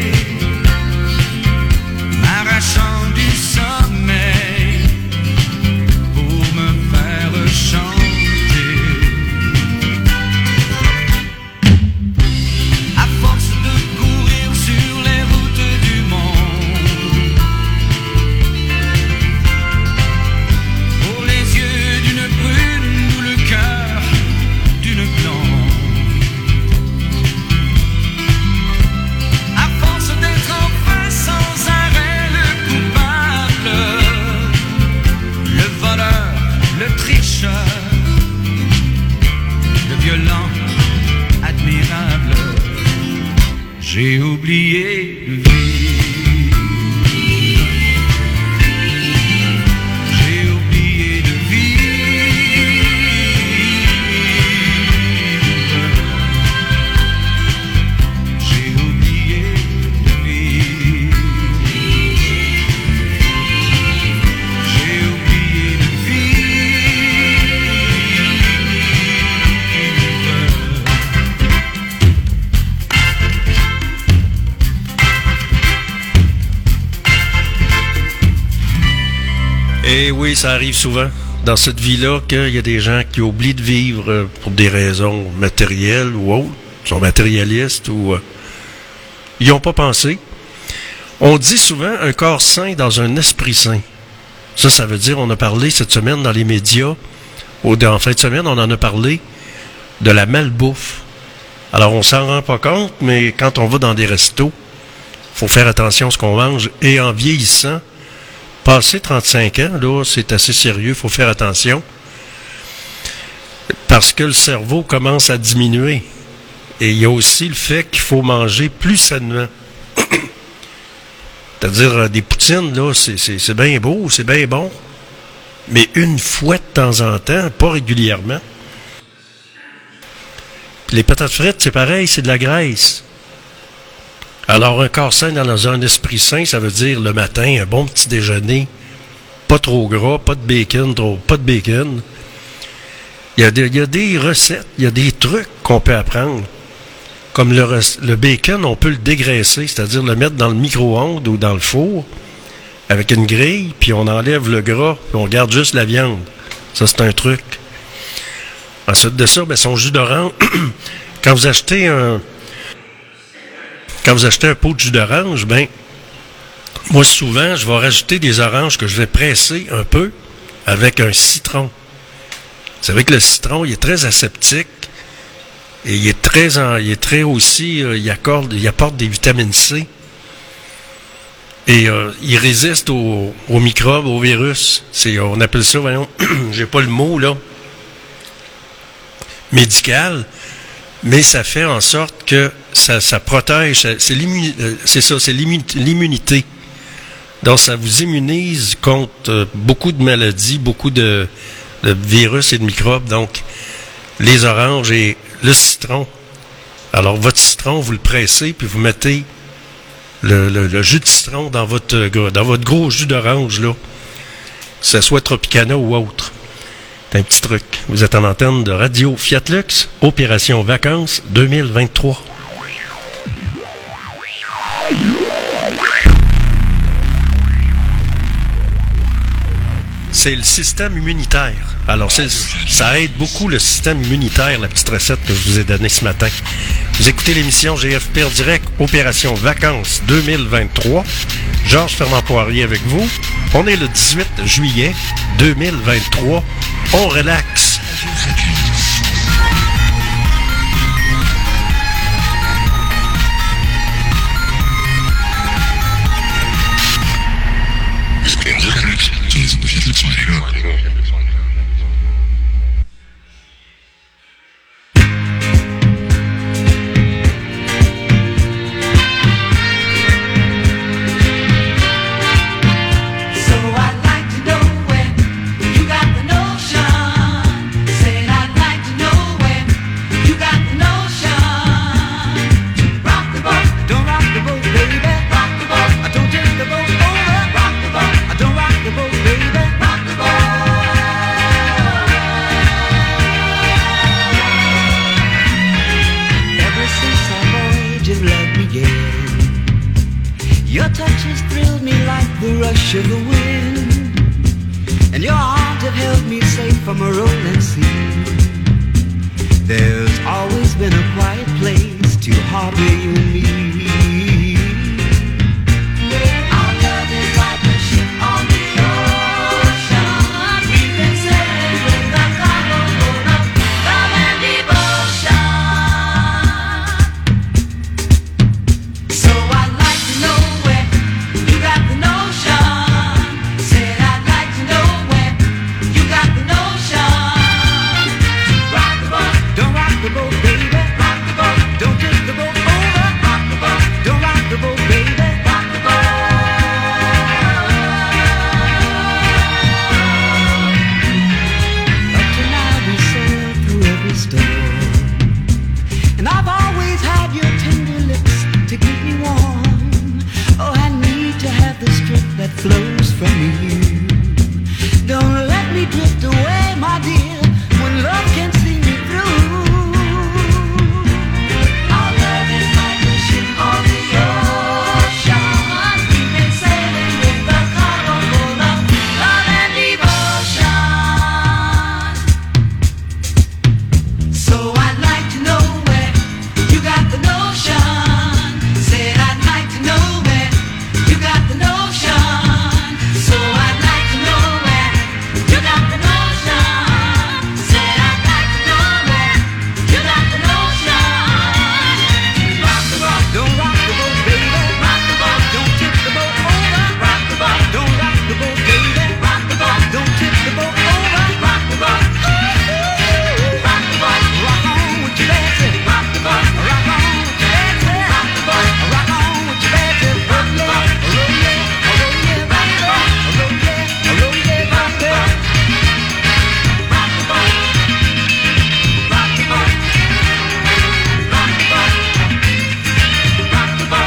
m'arrachant du sommeil pour me faire chanter. À force de courir sur les routes du monde, pour les yeux d'une brune ou le cœur d'une blonde. À force d'être enfin sans arrêt le coupable, le voleur, le tricheur, le violent admirable, j'ai oublié de vivre. J'ai oublié de vivre. J'ai oublié de vivre. J'ai oublié de Et oui, ça arrive souvent dans cette vie-là qu'il y a des gens qui oublient de vivre pour des raisons matérielles ou autres, sont matérialistes ou ils n'ont pas pensé. On dit souvent un corps sain dans un esprit sain. Ça veut dire, on a parlé cette semaine dans les médias, en fin de semaine, on en a parlé de la malbouffe. Alors, on s'en rend pas compte, mais quand on va dans des restos, faut faire attention à ce qu'on mange. Et en vieillissant, passé 35 ans, là, c'est assez sérieux, faut faire attention. Parce que le cerveau commence à diminuer. Et il y a aussi le fait qu'il faut manger plus sainement. C'est-à-dire, des poutines, là, c'est bien beau, c'est bien bon. Mais une fois de temps en temps, pas régulièrement. Puis les patates frites, c'est pareil, c'est de la graisse. Alors, un corps sain dans un esprit sain, ça veut dire le matin, un bon petit déjeuner, pas trop gras, pas de bacon, pas de bacon. Il y a des recettes, il y a des trucs qu'on peut apprendre. Comme le bacon, on peut le dégraisser, c'est-à-dire le mettre dans le micro-ondes ou dans le four avec une grille, puis on enlève le gras, puis on garde juste la viande. Ça, c'est un truc. Ensuite de ça, ben, son jus d'orange, quand vous achetez un pot de jus d'orange, ben, moi, souvent, je vais rajouter des oranges que je vais presser un peu avec un citron. Vous savez que le citron, il est très aseptique et il est très aussi, il apporte des vitamines C. Et il résiste aux microbes, aux virus. On appelle ça, voyons, j'ai pas le mot, là, médical, mais ça fait en sorte que ça protège, c'est l'immunité. Donc, ça vous immunise contre beaucoup de maladies, beaucoup de virus et de microbes. Donc, les oranges et le citron. Alors, votre citron, vous le pressez, puis vous mettez le jus de citron dans votre gros jus d'orange, là. Que ce soit Tropicana ou autre. C'est un petit truc. Vous êtes en antenne de Radio Fiat Lux, Opération Vacances 2023. C'est le système immunitaire. Alors, ça aide beaucoup le système immunitaire, la petite recette que je vous ai donnée ce matin. Vous écoutez l'émission GFP en direct, Opération Vacances 2023. Georges Fernand-Poirier avec vous. On est le 18 juillet 2023. On relaxe. Of the wind, and your arms have held me safe from a rolling sea. There's always been a quiet place to harbor you and me. Our love is like a ship on the ocean. We've been sailing with the cargo full of love and devotion. So I'd like to know where you got the notion. That flows from you. Don't let me drift away, my dear, when love can see me through. Our love is like a ship on the ocean. We've been sailing with the cargo full of love and devotion. So I'd like to know where you got the notion. Said I'd like to know where you got the notion. So I'd like to know where you got the notion. Said I'd like to know where you got the notion. Rock the boat, don't rock the boat, baby. Rock the boat, don't tip the boat over. Rock the boat, don't rock the boat, baby. Rock the boat, don't tip the boat over. Rock the boat, rock the boat, rock on with your bad tip. Rock the boat, rock on with your bad tip. Rock the boat, rock on with your bad tip. Rock the boat, roll yeah, roll yeah, rock the boat, roll yeah, roll yeah, rock the boat. Rock the boat, rock the boat, rock the boat, rock the boat, rock the boat.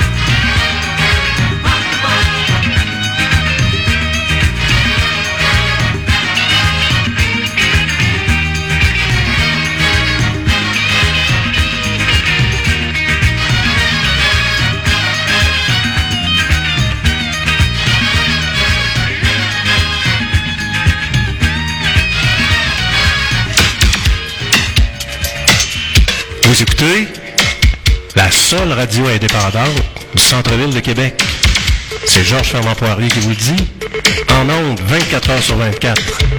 Vous écoutez la seule radio indépendante du centre-ville de Québec. C'est Georges Fernand-Poirier qui vous le dit. En ondes, 24 heures sur 24.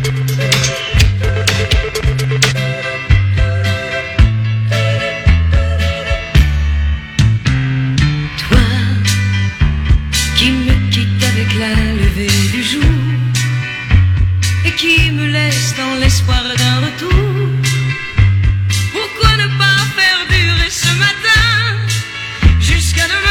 Toi, qui me quitte avec la levée du jour et qui me laisse dans l'espoir d'un retour, pourquoi ne pas faire durer ce matin jusqu'à demain?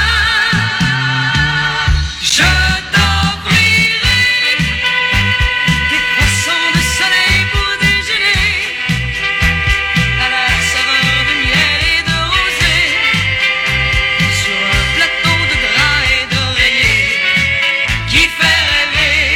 Je t'offrirai des croissants de soleil pour déjeuner, à la saveur de miel et de rosée, sur un plateau de drap et d'oreiller qui fait rêver.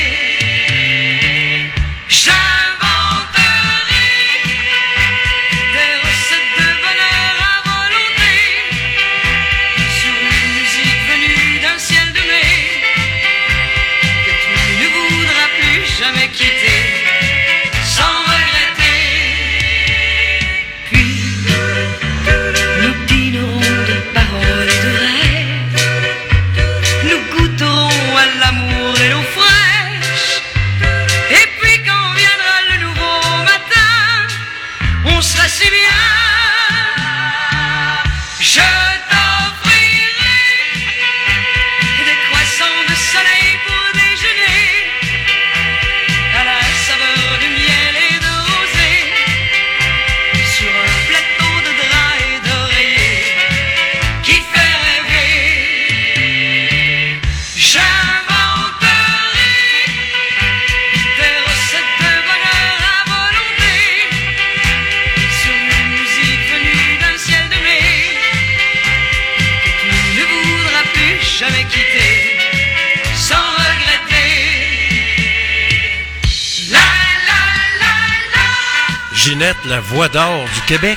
J'inventerai des recettes de bonheur à volonté, sur une musique venue d'un ciel de mai, que tu ne voudras plus jamais quitter, sans regretter. Puis, nous dînerons de paroles et de rêves, nous goûterons à l'amour et l'eau fraîche, et puis quand viendra le nouveau matin, on sera si bien. Je t'offrirai des croissants de soleil pour déjeuner, à la saveur de miel et de rosée, sur un plateau de drap et d'oreiller qui fait rêver. J'inventerai des recettes de bonheur à volonté, sur une musique venue d'un ciel de mai, que tu ne voudras plus jamais quitter, sans regretter. La la la la. Ginette, la voix d'or du Québec.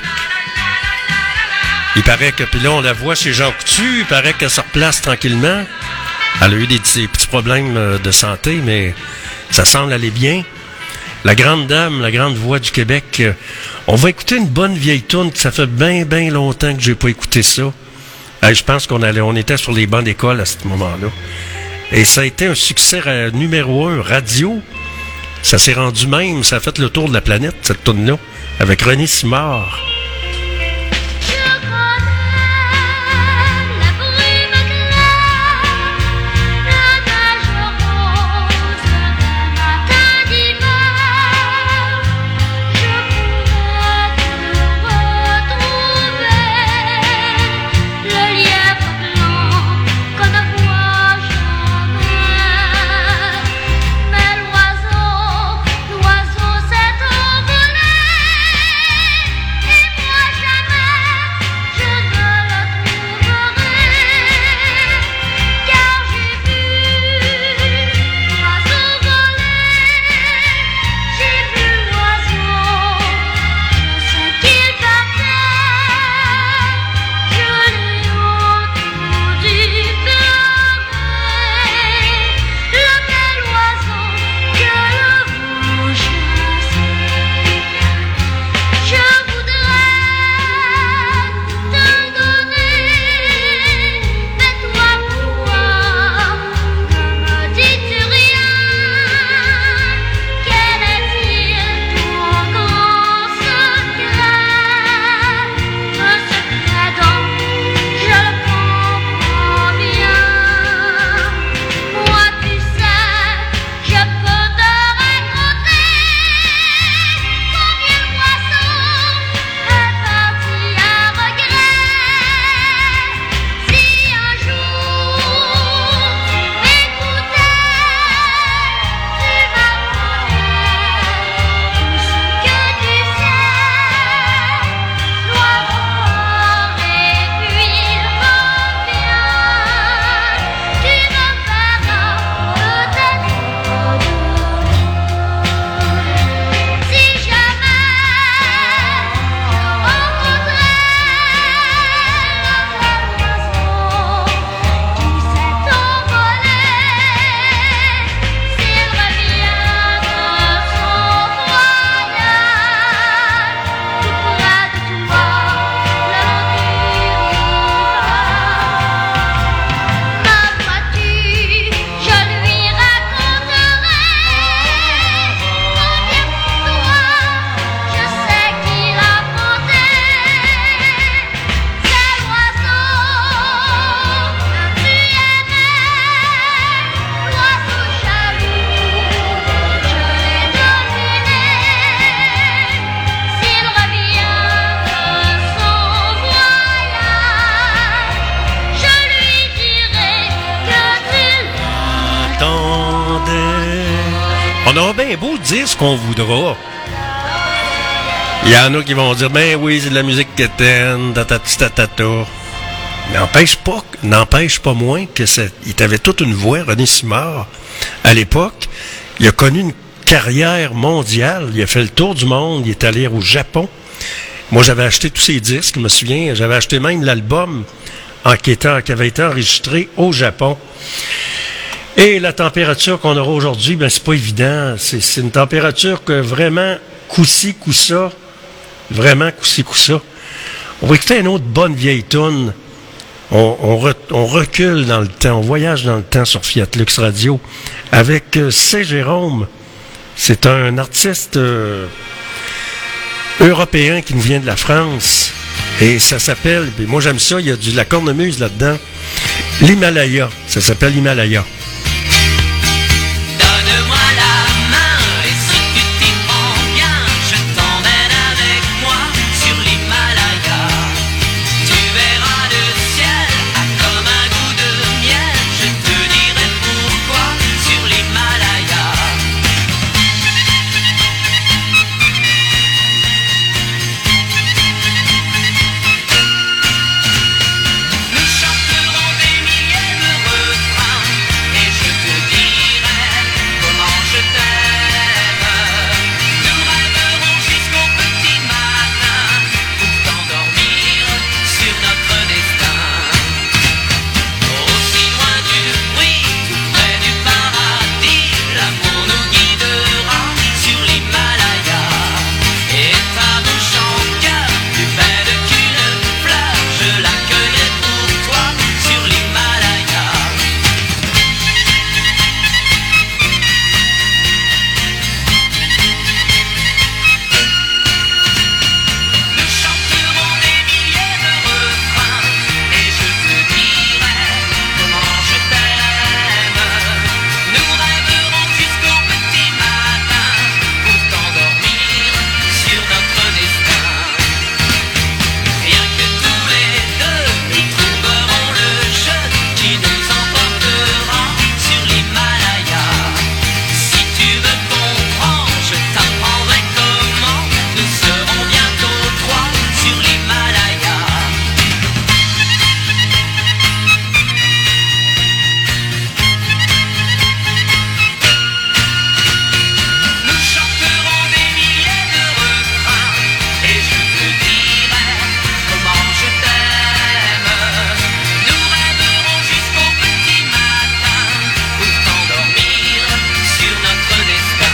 Il paraît que, puis là, on la voit chez Jean Coutu, il paraît qu'elle se replace tranquillement. Elle a eu des petits problèmes de santé, mais ça semble aller bien. La grande dame, la grande voix du Québec. On va écouter une bonne vieille tourne, ça fait bien longtemps que j'ai pas écouté ça. Je pense on était sur les bancs d'école à ce moment-là. Et ça a été un succès numéro 1 radio. Ça s'est rendu même, ça a fait le tour de la planète, cette tourne-là, avec René Simard. L'oiseau s'est envolé. bien beau dire ce qu'on voudra. Il y en a qui vont dire, ben oui, c'est de la musique quétaine, tatata. N'empêche pas moins que il avait toute une voix, René Simard. À l'époque, il a connu une carrière mondiale. Il a fait le tour du monde. Il est allé au Japon. Moi, j'avais acheté tous ses disques, je me souviens. J'avais acheté même l'album qui avait été enregistré au Japon. Et la température qu'on aura aujourd'hui, ben c'est pas évident. C'est une température que vraiment, coup-ci, coup-ça. Vraiment, coup-ci, coup-ça. On va écouter une autre bonne vieille toune. On recule dans le temps, on voyage dans le temps sur Fiat Lux Radio avec C. Jérôme. C'est un artiste européen qui nous vient de la France. Et ça s'appelle, moi j'aime ça, il y a de la cornemuse là-dedans, l'Himalaya. Ça s'appelle l'Himalaya. Donne-moi la main et si tu t'y prends bien, je t'emmène avec moi sur l'Himalaya. Tu verras le ciel a comme un goût de miel, je te dirai pourquoi sur l'Himalaya. Nous chanterons des milliers de refrains et je te dirai comment je t'aime. Nous rêverons jusqu'au petit matin pour t'endormir sur notre destin. Aussi loin du bruit, tout près du paradis, l'amour nous guidera sur l'Himalaya. Et ta bouche en cœur, plus belle qu'une fleur, je l'accueillerai pour toi sur l'Himalaya. Nous chanterons des milliers de refrains et je te dirai comment je t'aime. Nous rêverons jusqu'au petit matin pour t'endormir sur notre destin. Rien que tous les deux, nous trouverons le jeu qui nous emportera sur l'Himalaya. Si tu veux comprendre, je t'apprendrai comment. Nous serons bientôt trois sur l'Himalaya. Nous chanterons des milliers de refrains et je te dirai comment je t'aime. Nous rêverons jusqu'au petit matin pour t'endormir sur notre destin.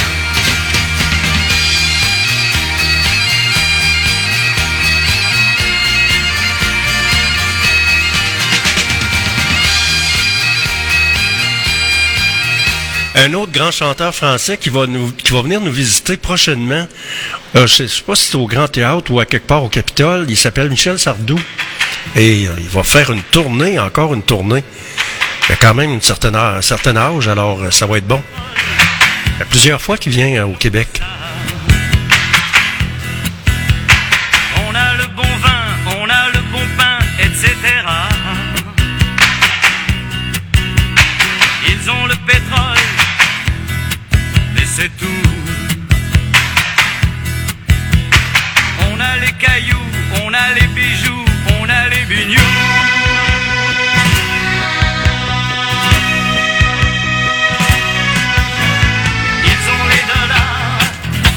Un autre grand chanteur français qui va venir nous visiter prochainement. Je sais pas si c'est au Grand Théâtre ou à quelque part au Capitole. Il s'appelle Michel Sardou. Et il va faire encore une tournée. Il a quand même un certain âge, alors ça va être bon. Il y a plusieurs fois qu'il vient au Québec. On a le bon vin, on a le bon pain, etc. Ils ont le pétrole, mais c'est tout. On a les cailloux, on a les bijoux, on a les bignous. Ils ont les dollars,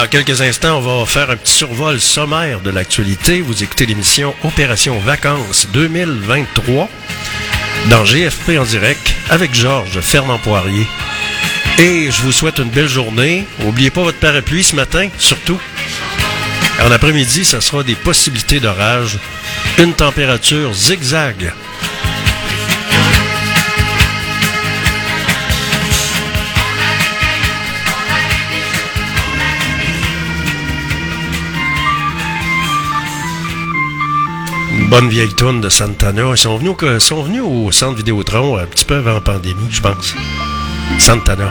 Dans quelques instants, on va faire un petit survol sommaire de l'actualité. Vous écoutez l'émission Opération Vacances 2023 dans GFP en direct avec Georges Fernand-Poirier. Et je vous souhaite une belle journée. N'oubliez pas votre parapluie ce matin, surtout. En après-midi, ça sera des possibilités d'orage. Une température zigzag. Une bonne vieille toune de Santana. Ils sont venus au centre Vidéotron un petit peu avant la pandémie, je pense. Santana.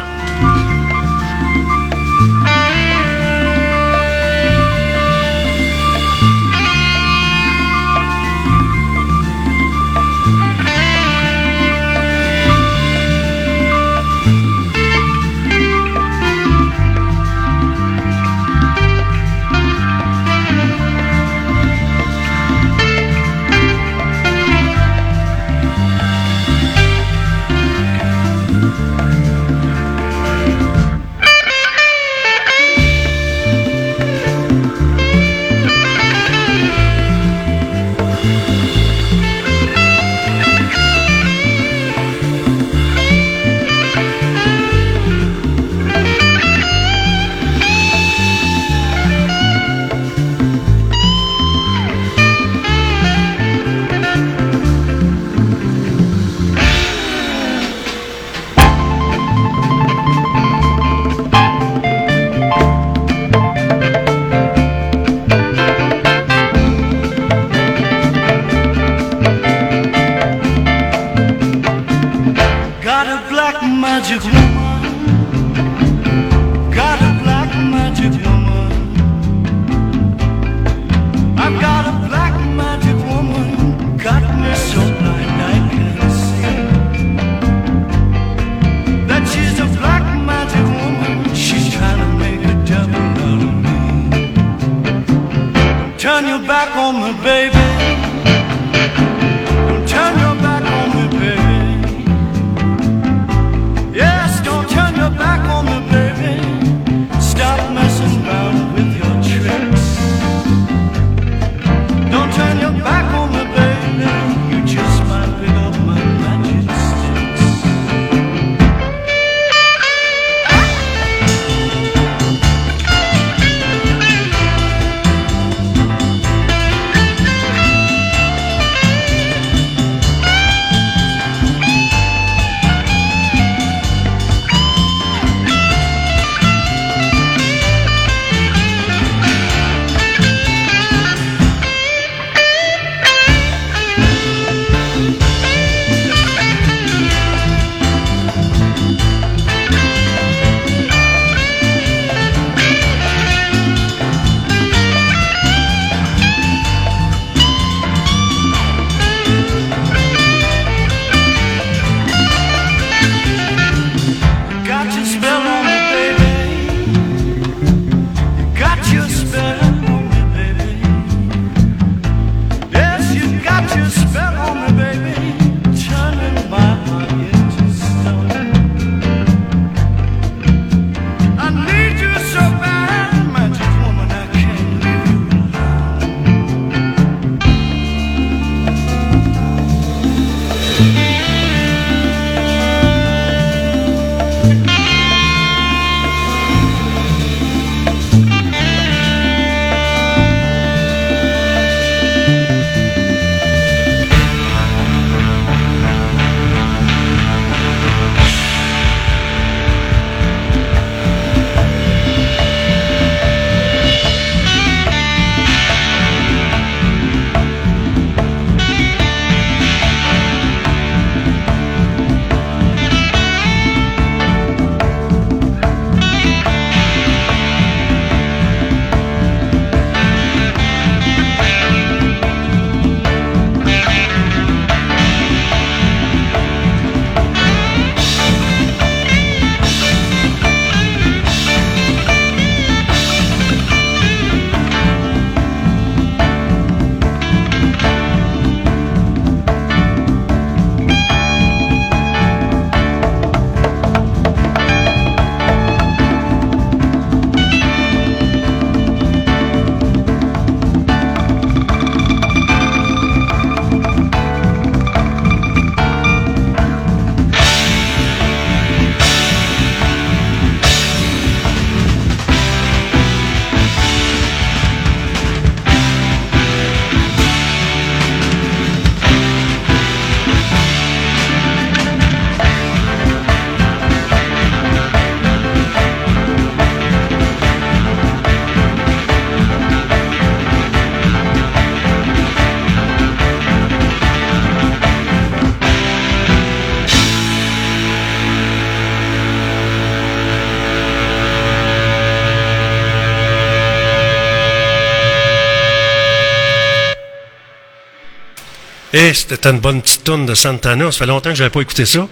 Et c'était une bonne petite tourne de Santana. Ça fait longtemps que je n'avais pas écouté ça.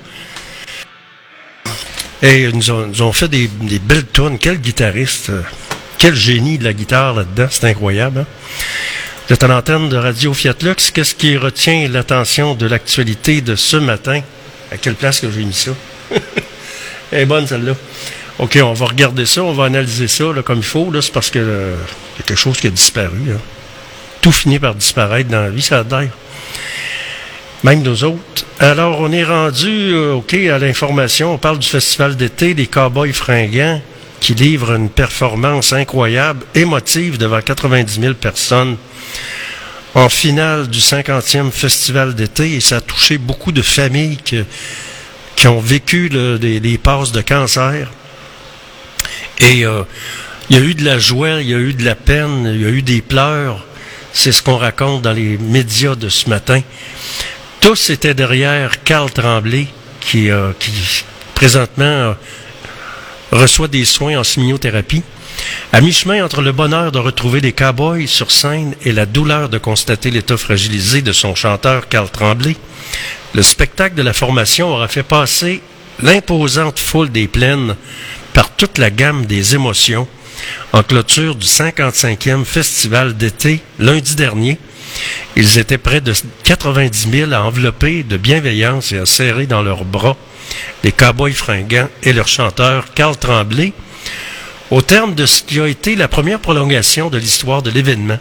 Et ils nous ont fait des belles tunes. Quel guitariste. Quel génie de la guitare là-dedans. C'est incroyable. Hein? Vous êtes à l'antenne de Radio Fiat Lux. Qu'est-ce qui retient l'attention de l'actualité de ce matin? À quelle place que j'ai mis ça? Elle est bonne celle-là. OK, on va regarder ça. On va analyser ça là, comme il faut. Là, c'est parce que y a quelque chose qui a disparu. Là. Tout finit par disparaître dans la vie, ça a l'air. Même nous autres. Alors, on est rendu, OK, à l'information. On parle du festival d'été des Cowboys fringants qui livre une performance incroyable, émotive, devant 90 000 personnes en finale du 50e festival d'été. Et ça a touché beaucoup de familles qui ont vécu des passes de cancer. Et il y a eu de la joie, il y a eu de la peine, il y a eu des pleurs. C'est ce qu'on raconte dans les médias de ce matin. Tous étaient derrière Carl Tremblay, qui présentement reçoit des soins en simiothérapie. À mi-chemin entre le bonheur de retrouver les Cowboys sur scène et la douleur de constater l'état fragilisé de son chanteur Carl Tremblay, le spectacle de la formation aura fait passer l'imposante foule des plaines par toute la gamme des émotions en clôture du 55e festival d'été lundi dernier. Ils étaient près de 90 000 à envelopper de bienveillance et à serrer dans leurs bras les Cowboys fringants et leur chanteur Carl Tremblay, au terme de ce qui a été la première prolongation de l'histoire de l'événement.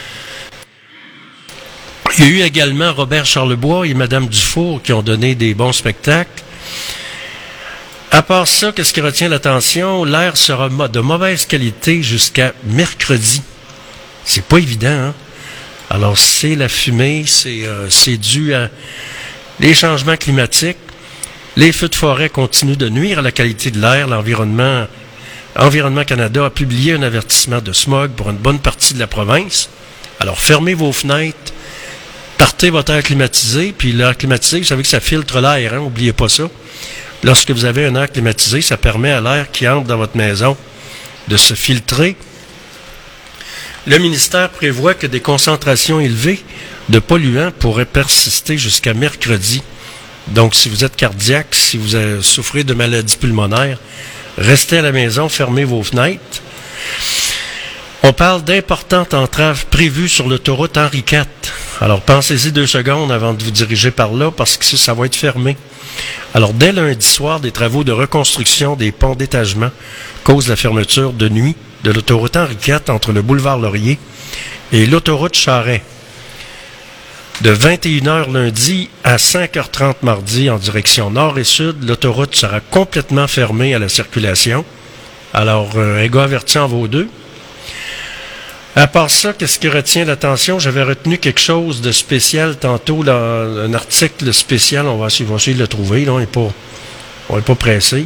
Il y a eu également Robert Charlebois et Madame Dufour qui ont donné des bons spectacles. À part ça, qu'est-ce qui retient l'attention? L'air sera de mauvaise qualité jusqu'à mercredi. C'est pas évident, hein? Alors, c'est la fumée, c'est dû à les changements climatiques. Les feux de forêt continuent de nuire à la qualité de l'air. Environnement Canada a publié un avertissement de smog pour une bonne partie de la province. Alors, fermez vos fenêtres, partez votre air climatisé, puis l'air climatisé, vous savez que ça filtre l'air, hein? N'oubliez pas ça. Lorsque vous avez un air climatisé, ça permet à l'air qui entre dans votre maison de se filtrer. Le ministère prévoit que des concentrations élevées de polluants pourraient persister jusqu'à mercredi. Donc, si vous êtes cardiaque, si vous souffrez de maladies pulmonaires, restez à la maison, fermez vos fenêtres. On parle d'importantes entraves prévues sur l'autoroute Henri IV. Alors, pensez-y 2 secondes avant de vous diriger par là, parce que ça va être fermé. Alors, dès lundi soir, des travaux de reconstruction des ponts d'étagement causent la fermeture de nuit de l'autoroute Henri IV entre le boulevard Laurier et l'autoroute Charret. De 21h lundi à 5h30 mardi en direction nord et sud, l'autoroute sera complètement fermée à la circulation. Alors, un gars averti en vaut 2. À part ça, qu'est-ce qui retient l'attention? J'avais retenu quelque chose de spécial tantôt, là, un article spécial. On va essayer de le trouver. Là, on n'est pas pressé.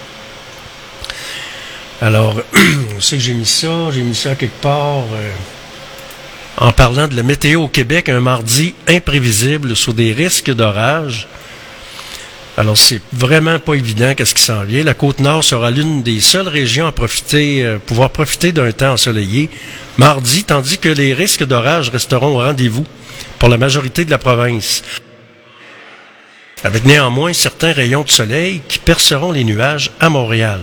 Alors, on sait que j'ai mis ça quelque part. En parlant de la météo au Québec, un mardi imprévisible sous des risques d'orage. Alors, c'est vraiment pas évident qu'est-ce qui s'en vient. La Côte-Nord sera l'une des seules régions à pouvoir profiter d'un temps ensoleillé mardi, tandis que les risques d'orage resteront au rendez-vous pour la majorité de la province. Avec néanmoins certains rayons de soleil qui perceront les nuages à Montréal.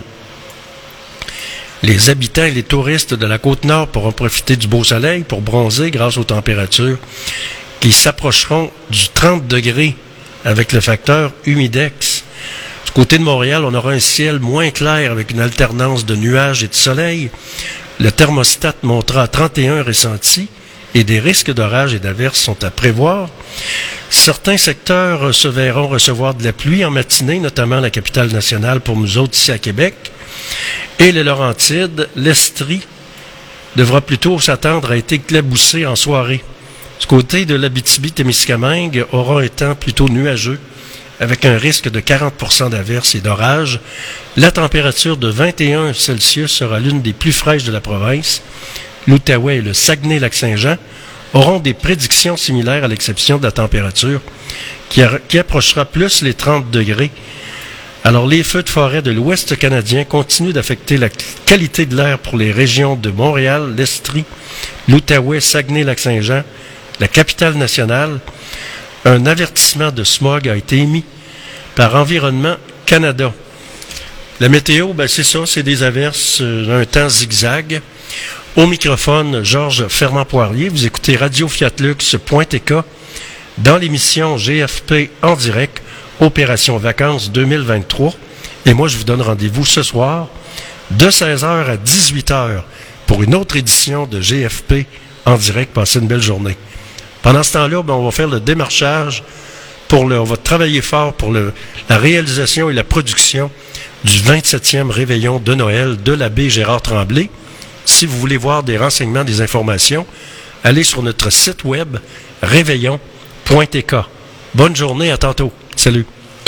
Les habitants et les touristes de la Côte-Nord pourront profiter du beau soleil pour bronzer grâce aux températures qui s'approcheront du 30 degrés avec le facteur humidex. Du côté de Montréal, on aura un ciel moins clair avec une alternance de nuages et de soleil. Le thermostat montera à 31 ressentis et des risques d'orage et d'averses sont à prévoir. Certains secteurs se verront recevoir de la pluie en matinée, notamment la capitale nationale pour nous autres ici à Québec. Et les Laurentides, l'Estrie devra plutôt s'attendre à être éclaboussé en soirée. Du côté de l'Abitibi-Témiscamingue aura un temps plutôt nuageux, avec un risque de 40% d'averses et d'orages. La température de 21 Celsius sera l'une des plus fraîches de la province. L'Outaouais et le Saguenay-Lac-Saint-Jean auront des prédictions similaires à l'exception de la température, qui approchera plus les 30 degrés. Alors, les feux de forêt de l'Ouest canadien continuent d'affecter la qualité de l'air pour les régions de Montréal, l'Estrie, l'Outaouais, Saguenay-Lac-Saint-Jean, la capitale nationale. un avertissement de smog a été émis par Environnement Canada. La météo, ben c'est ça, c'est des averses, un temps zigzag. Au microphone, Georges Fermant-Poirier, vous écoutez Radio-Fiat-Lux.tk dans l'émission GFP en direct, Opération Vacances 2023. Et moi, je vous donne rendez-vous ce soir de 16h à 18h pour une autre édition de GFP en direct. Passez une belle journée. Pendant ce temps-là, ben, on va faire le démarchage, on va travailler fort pour la réalisation et la production du 27e réveillon de Noël de l'abbé Gérard Tremblay. Si vous voulez voir des renseignements, des informations, allez sur notre site web réveillon.tk. Bonne journée, à tantôt. Salut.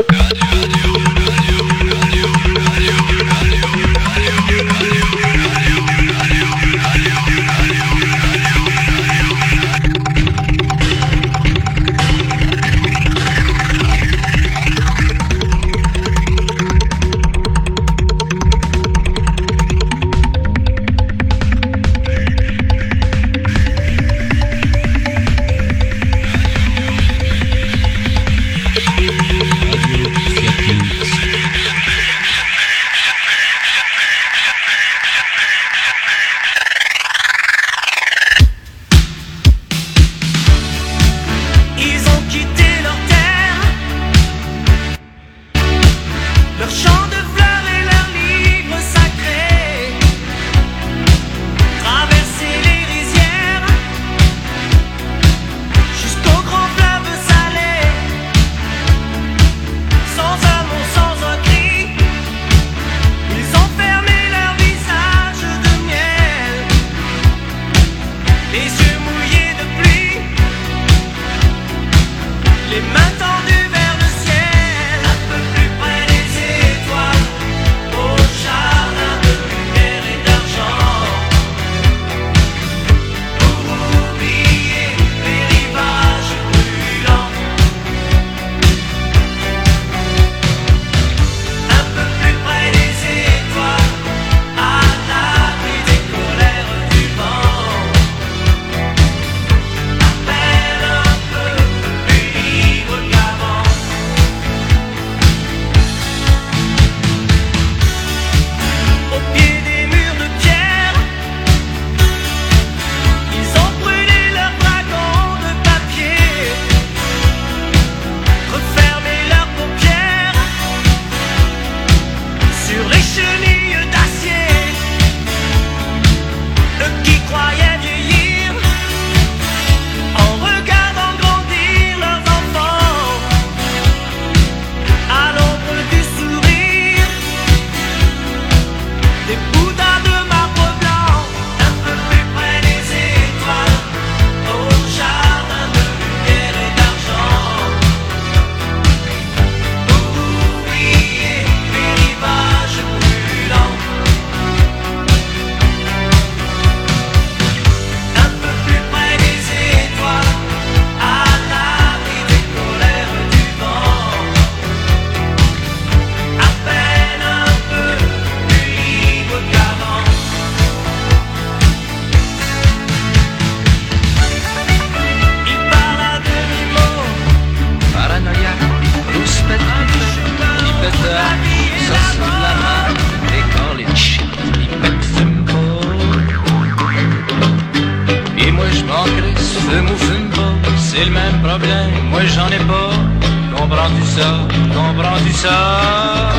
Comprends-tu ça?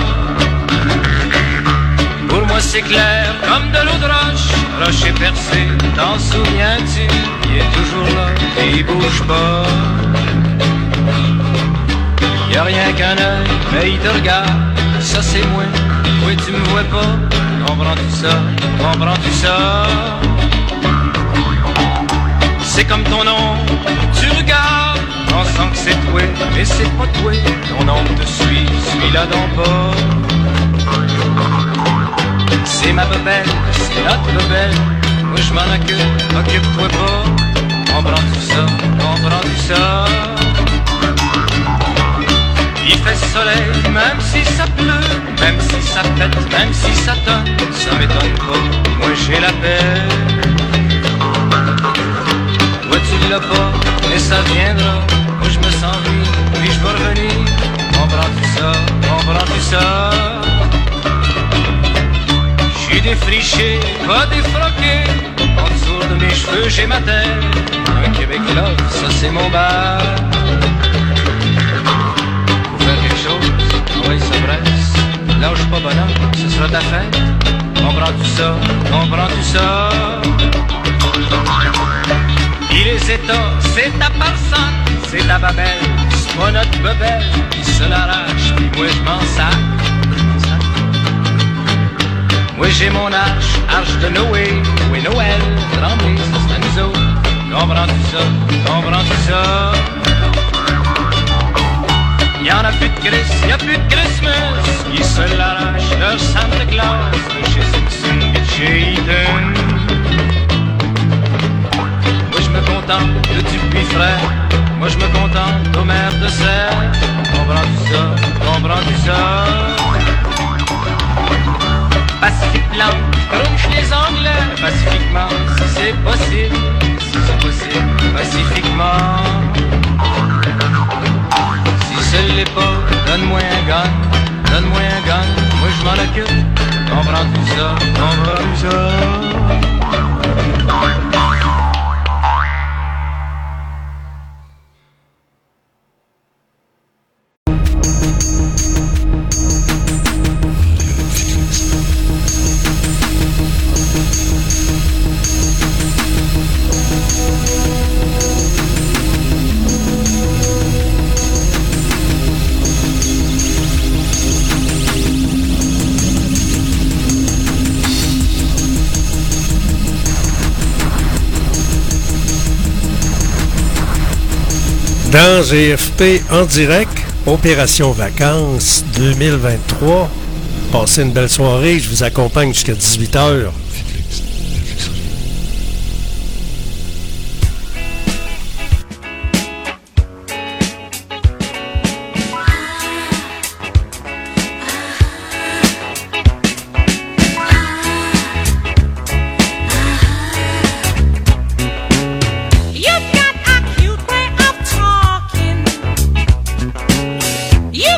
Pour moi c'est clair comme de l'eau de roche, rocher percé, t'en souviens-tu? Il est toujours là et il bouge pas. Y'a rien qu'un œil, mais il te regarde, ça c'est moi, oui tu me vois pas. Comprends-tu ça? Comprends-tu ça? C'est comme ton nom, tu regardes, pensant que c'est toi, mais c'est pas toi. Ton nom te suit, suis-la donc pas. C'est ma bebelle, c'est notre bebelle, moi je m'en occupe-toi pas. Comprends-tu ça? Comprends-tu ça? Il fait soleil, même si ça pleut, même si ça pète, même si ça tonne, ça m'étonne pas, moi j'ai la paix. Toi tu l'as pas, mais ça viendra, moi je me sens vivre. suis défriché, pas défroqué. En dessous de mes cheveux, j'ai ma terre. Un Québec là, ça c'est mon bar. Faut faire quelque chose, oui ça presse. Lâche pas bonhomme, ce sera ta fête. Comprends-tu ça, comprends-tu ça? Puis les États, c'est ta personne, c'est ta babelle. C'est pas notre bebelle qui se l'arrache, puis moi je m'en sac. Moi j'ai mon arche de Noé, oui Noël, Tremblay, c'est à nous autres. Comprends-tu ça, comprends-tu ça? Y'en a plus de Christ, y'a plus de Christmas. Ils se l'arrachent, leur Santa Claus, de chez Simpson et de chez Eaton. Moi je me contente de Dupuis frère, moi je me contente d'Homer de Serre. Comprends-tu ça, comprends-tu ça? Pacifique blanc, crunch les Anglais, pacifiquement, si c'est possible, pacifiquement. Si ce l'est pas, donne-moi un gun, moi je m'en occupe. Comprends-tu ça, comprends-tu ça? Dans GFP en direct, Opération Vacances 2023. Passez une belle soirée, je vous accompagne jusqu'à 18h.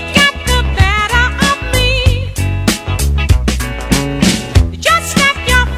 Just snap your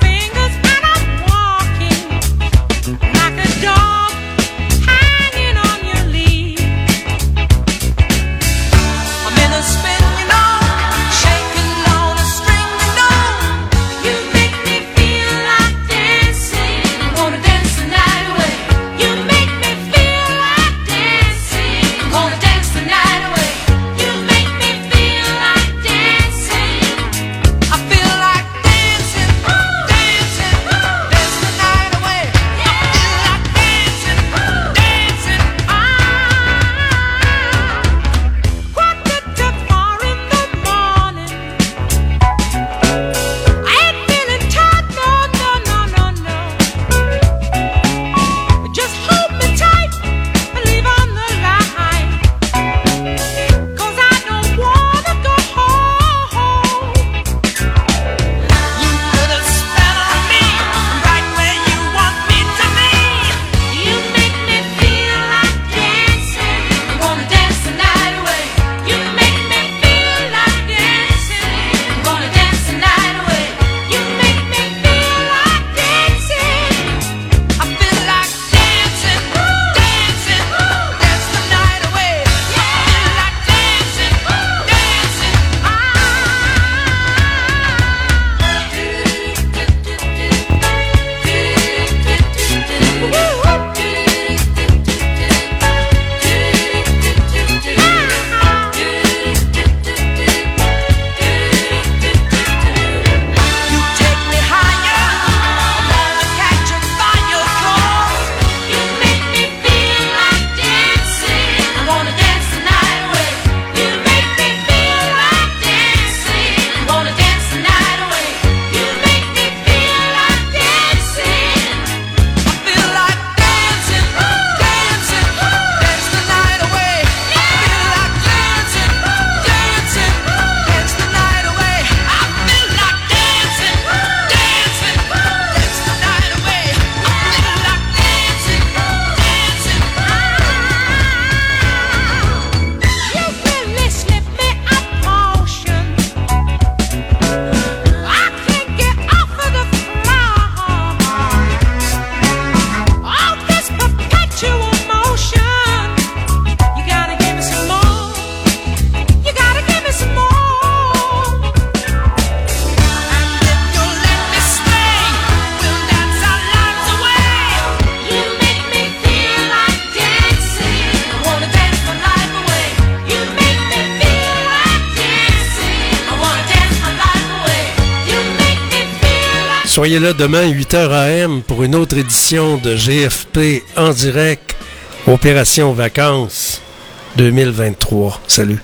soyez là demain, 8h AM, pour une autre édition de GFP en direct, Opération Vacances 2023. Salut.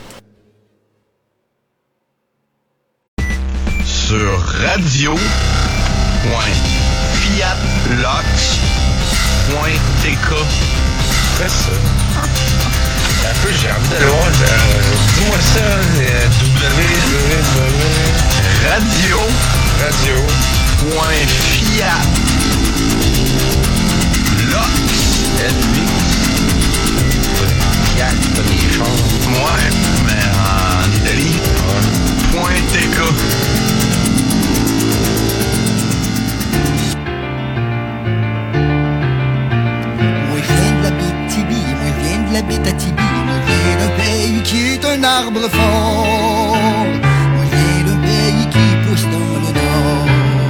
Sur radio.fiatlox.tk. Fais ça. Un peu, j'ai envie d'aller voir. Dis-moi ça, Fiat, pas des chars. Ouais, mais en Italie. .tk. Moi je viens de la Bitibi, moi je viens de la Bétatibi, moi je viens d'un pays qui est un arbre fort. Moi je viens d'un pays qui pousse dans le nord.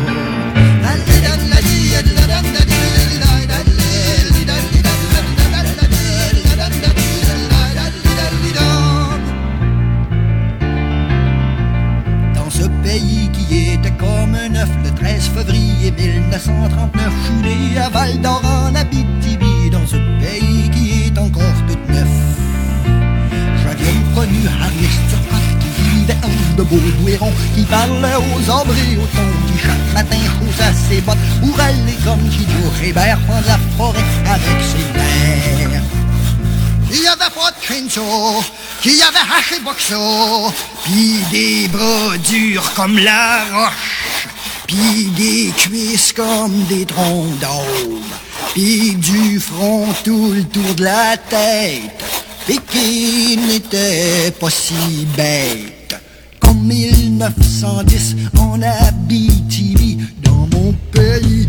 Dans ce pays qui était comme un œuf, le 13 février 1939, je suis né à Val-d'Or en Abitibi, dans ce pays qui est encore tout neuf. J'avais connu Harris Turcotte qui vivait entre de beaux douairons, qui parlait aux arbres et aux tons, qui chaque matin chaussait ses bottes pour aller comme Guido Hébert prendre la forêt avec ses mères. Il y avait pas de chainsaw, qu'il y avait haché boxo, pis des bras durs comme la roche, pis des cuisses comme des troncs d'arbre, pis du front tout le tour de la tête, pis qui n'était pas si bête. Comme 1910 en Abitibi, dans mon pays,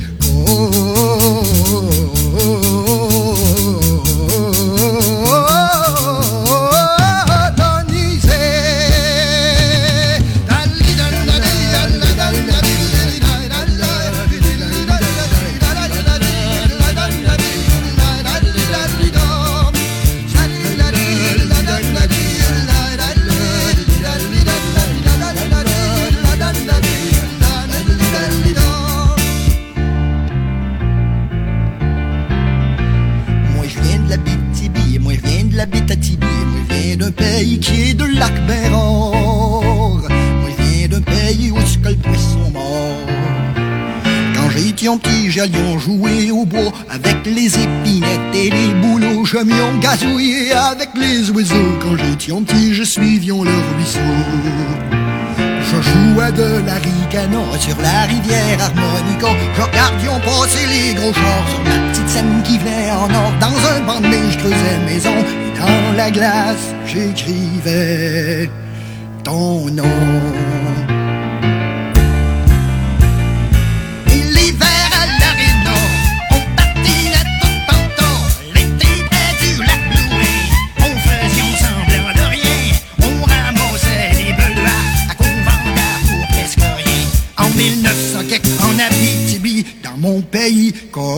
d'un pays qui est de lac Bérard. Moi je viens d'un pays où ce que le poisson mort. Quand j'étais un petit, j'allions jouer au bois avec les épinettes et les bouleaux. Je m'y gazouillé avec les oiseaux. Quand j'étais un petit, je suivions le ruisseau. Je jouais de la ricana sur la rivière Harmonica. Je regardions passer les gros chars sur la petite scène qui venait en or. Dans un banc de neige, je creusais maison. Et dans la glace, j'écrivais ton nom. Et l'hiver à l'aréna, on patinait tout en temps. L'été près du lac Bloué, on faisait semblant de rien. On ramassait les beluards à Convenda pour presque rien. En 1900 quelque, en Abitibi, dans mon pays,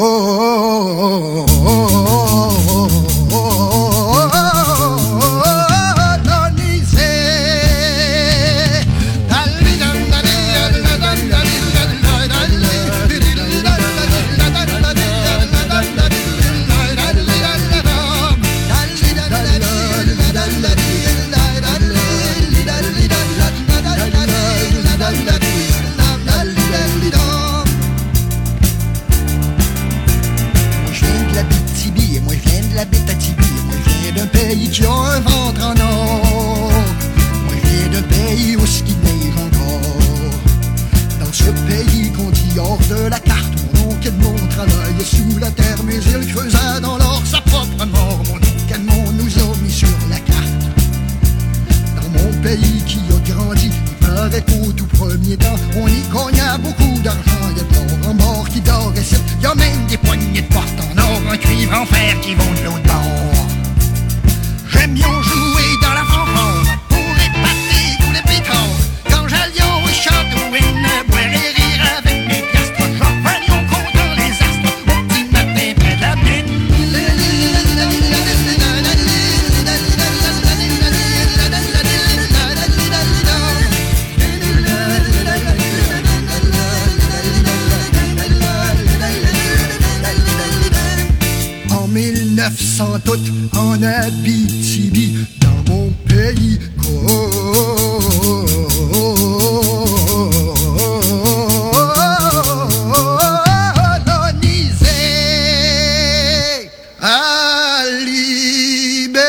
qui a un ventre en or. Moi je viens d'un pays où ce qui neige encore. Dans ce pays qu'on dit hors de la carte, mon oncle Edmond travaillait sous la terre, mais il creusa dans l'or sa propre mort. Mon oncle Edmond nous a mis sur la carte. Dans mon pays qui a grandi, il paraît qu'au tout premier temps, on y cogna beaucoup d'argent. Il y a de l'or en bord qui dort et il y a même des poignées de porte en or, en cuivre, en fer qui vont de l'autre bord. J'aime bien jouer dans la fanfare pour épater tous les pétards. Quand j'allions au château et ne boire et rire avec mes piastres, j'en venions content les astres au petit matin près de la mine. 1900 tout en Abitibi, dans mon pays colonisé, à libérer.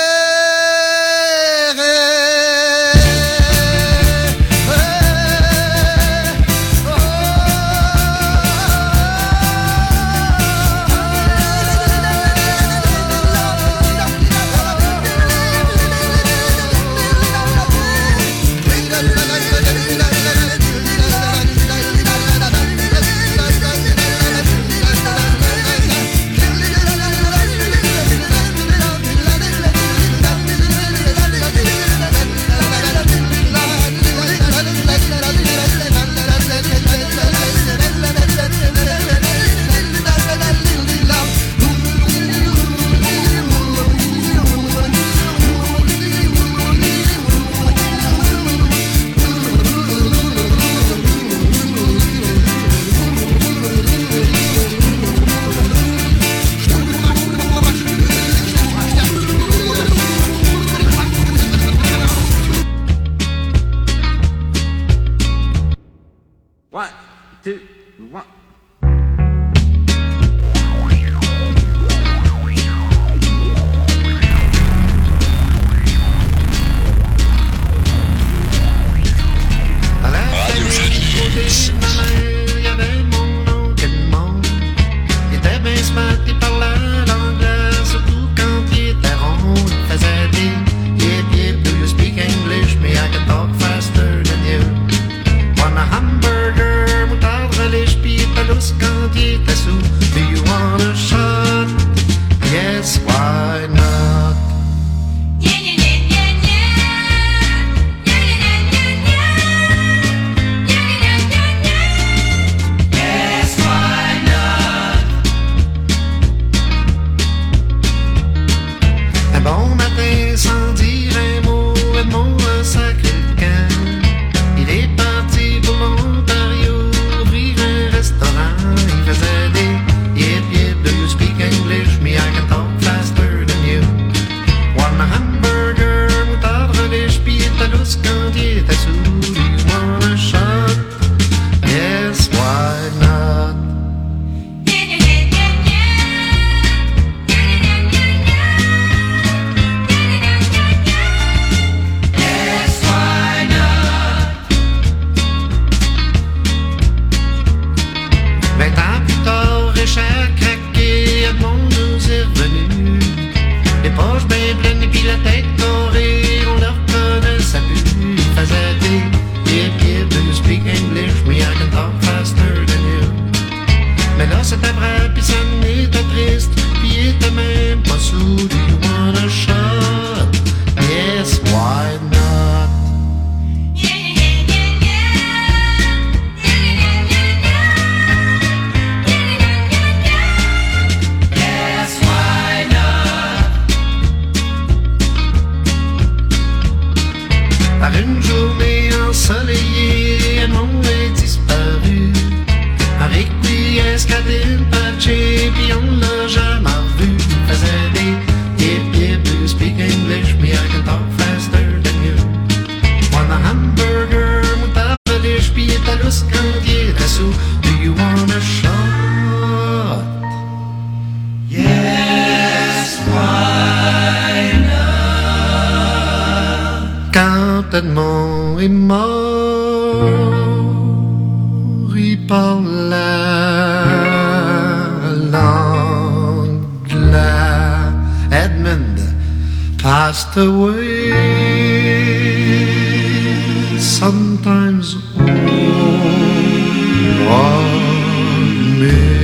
Edmond est mort, il parle la langue, Edmund passed away. Sometimes one minute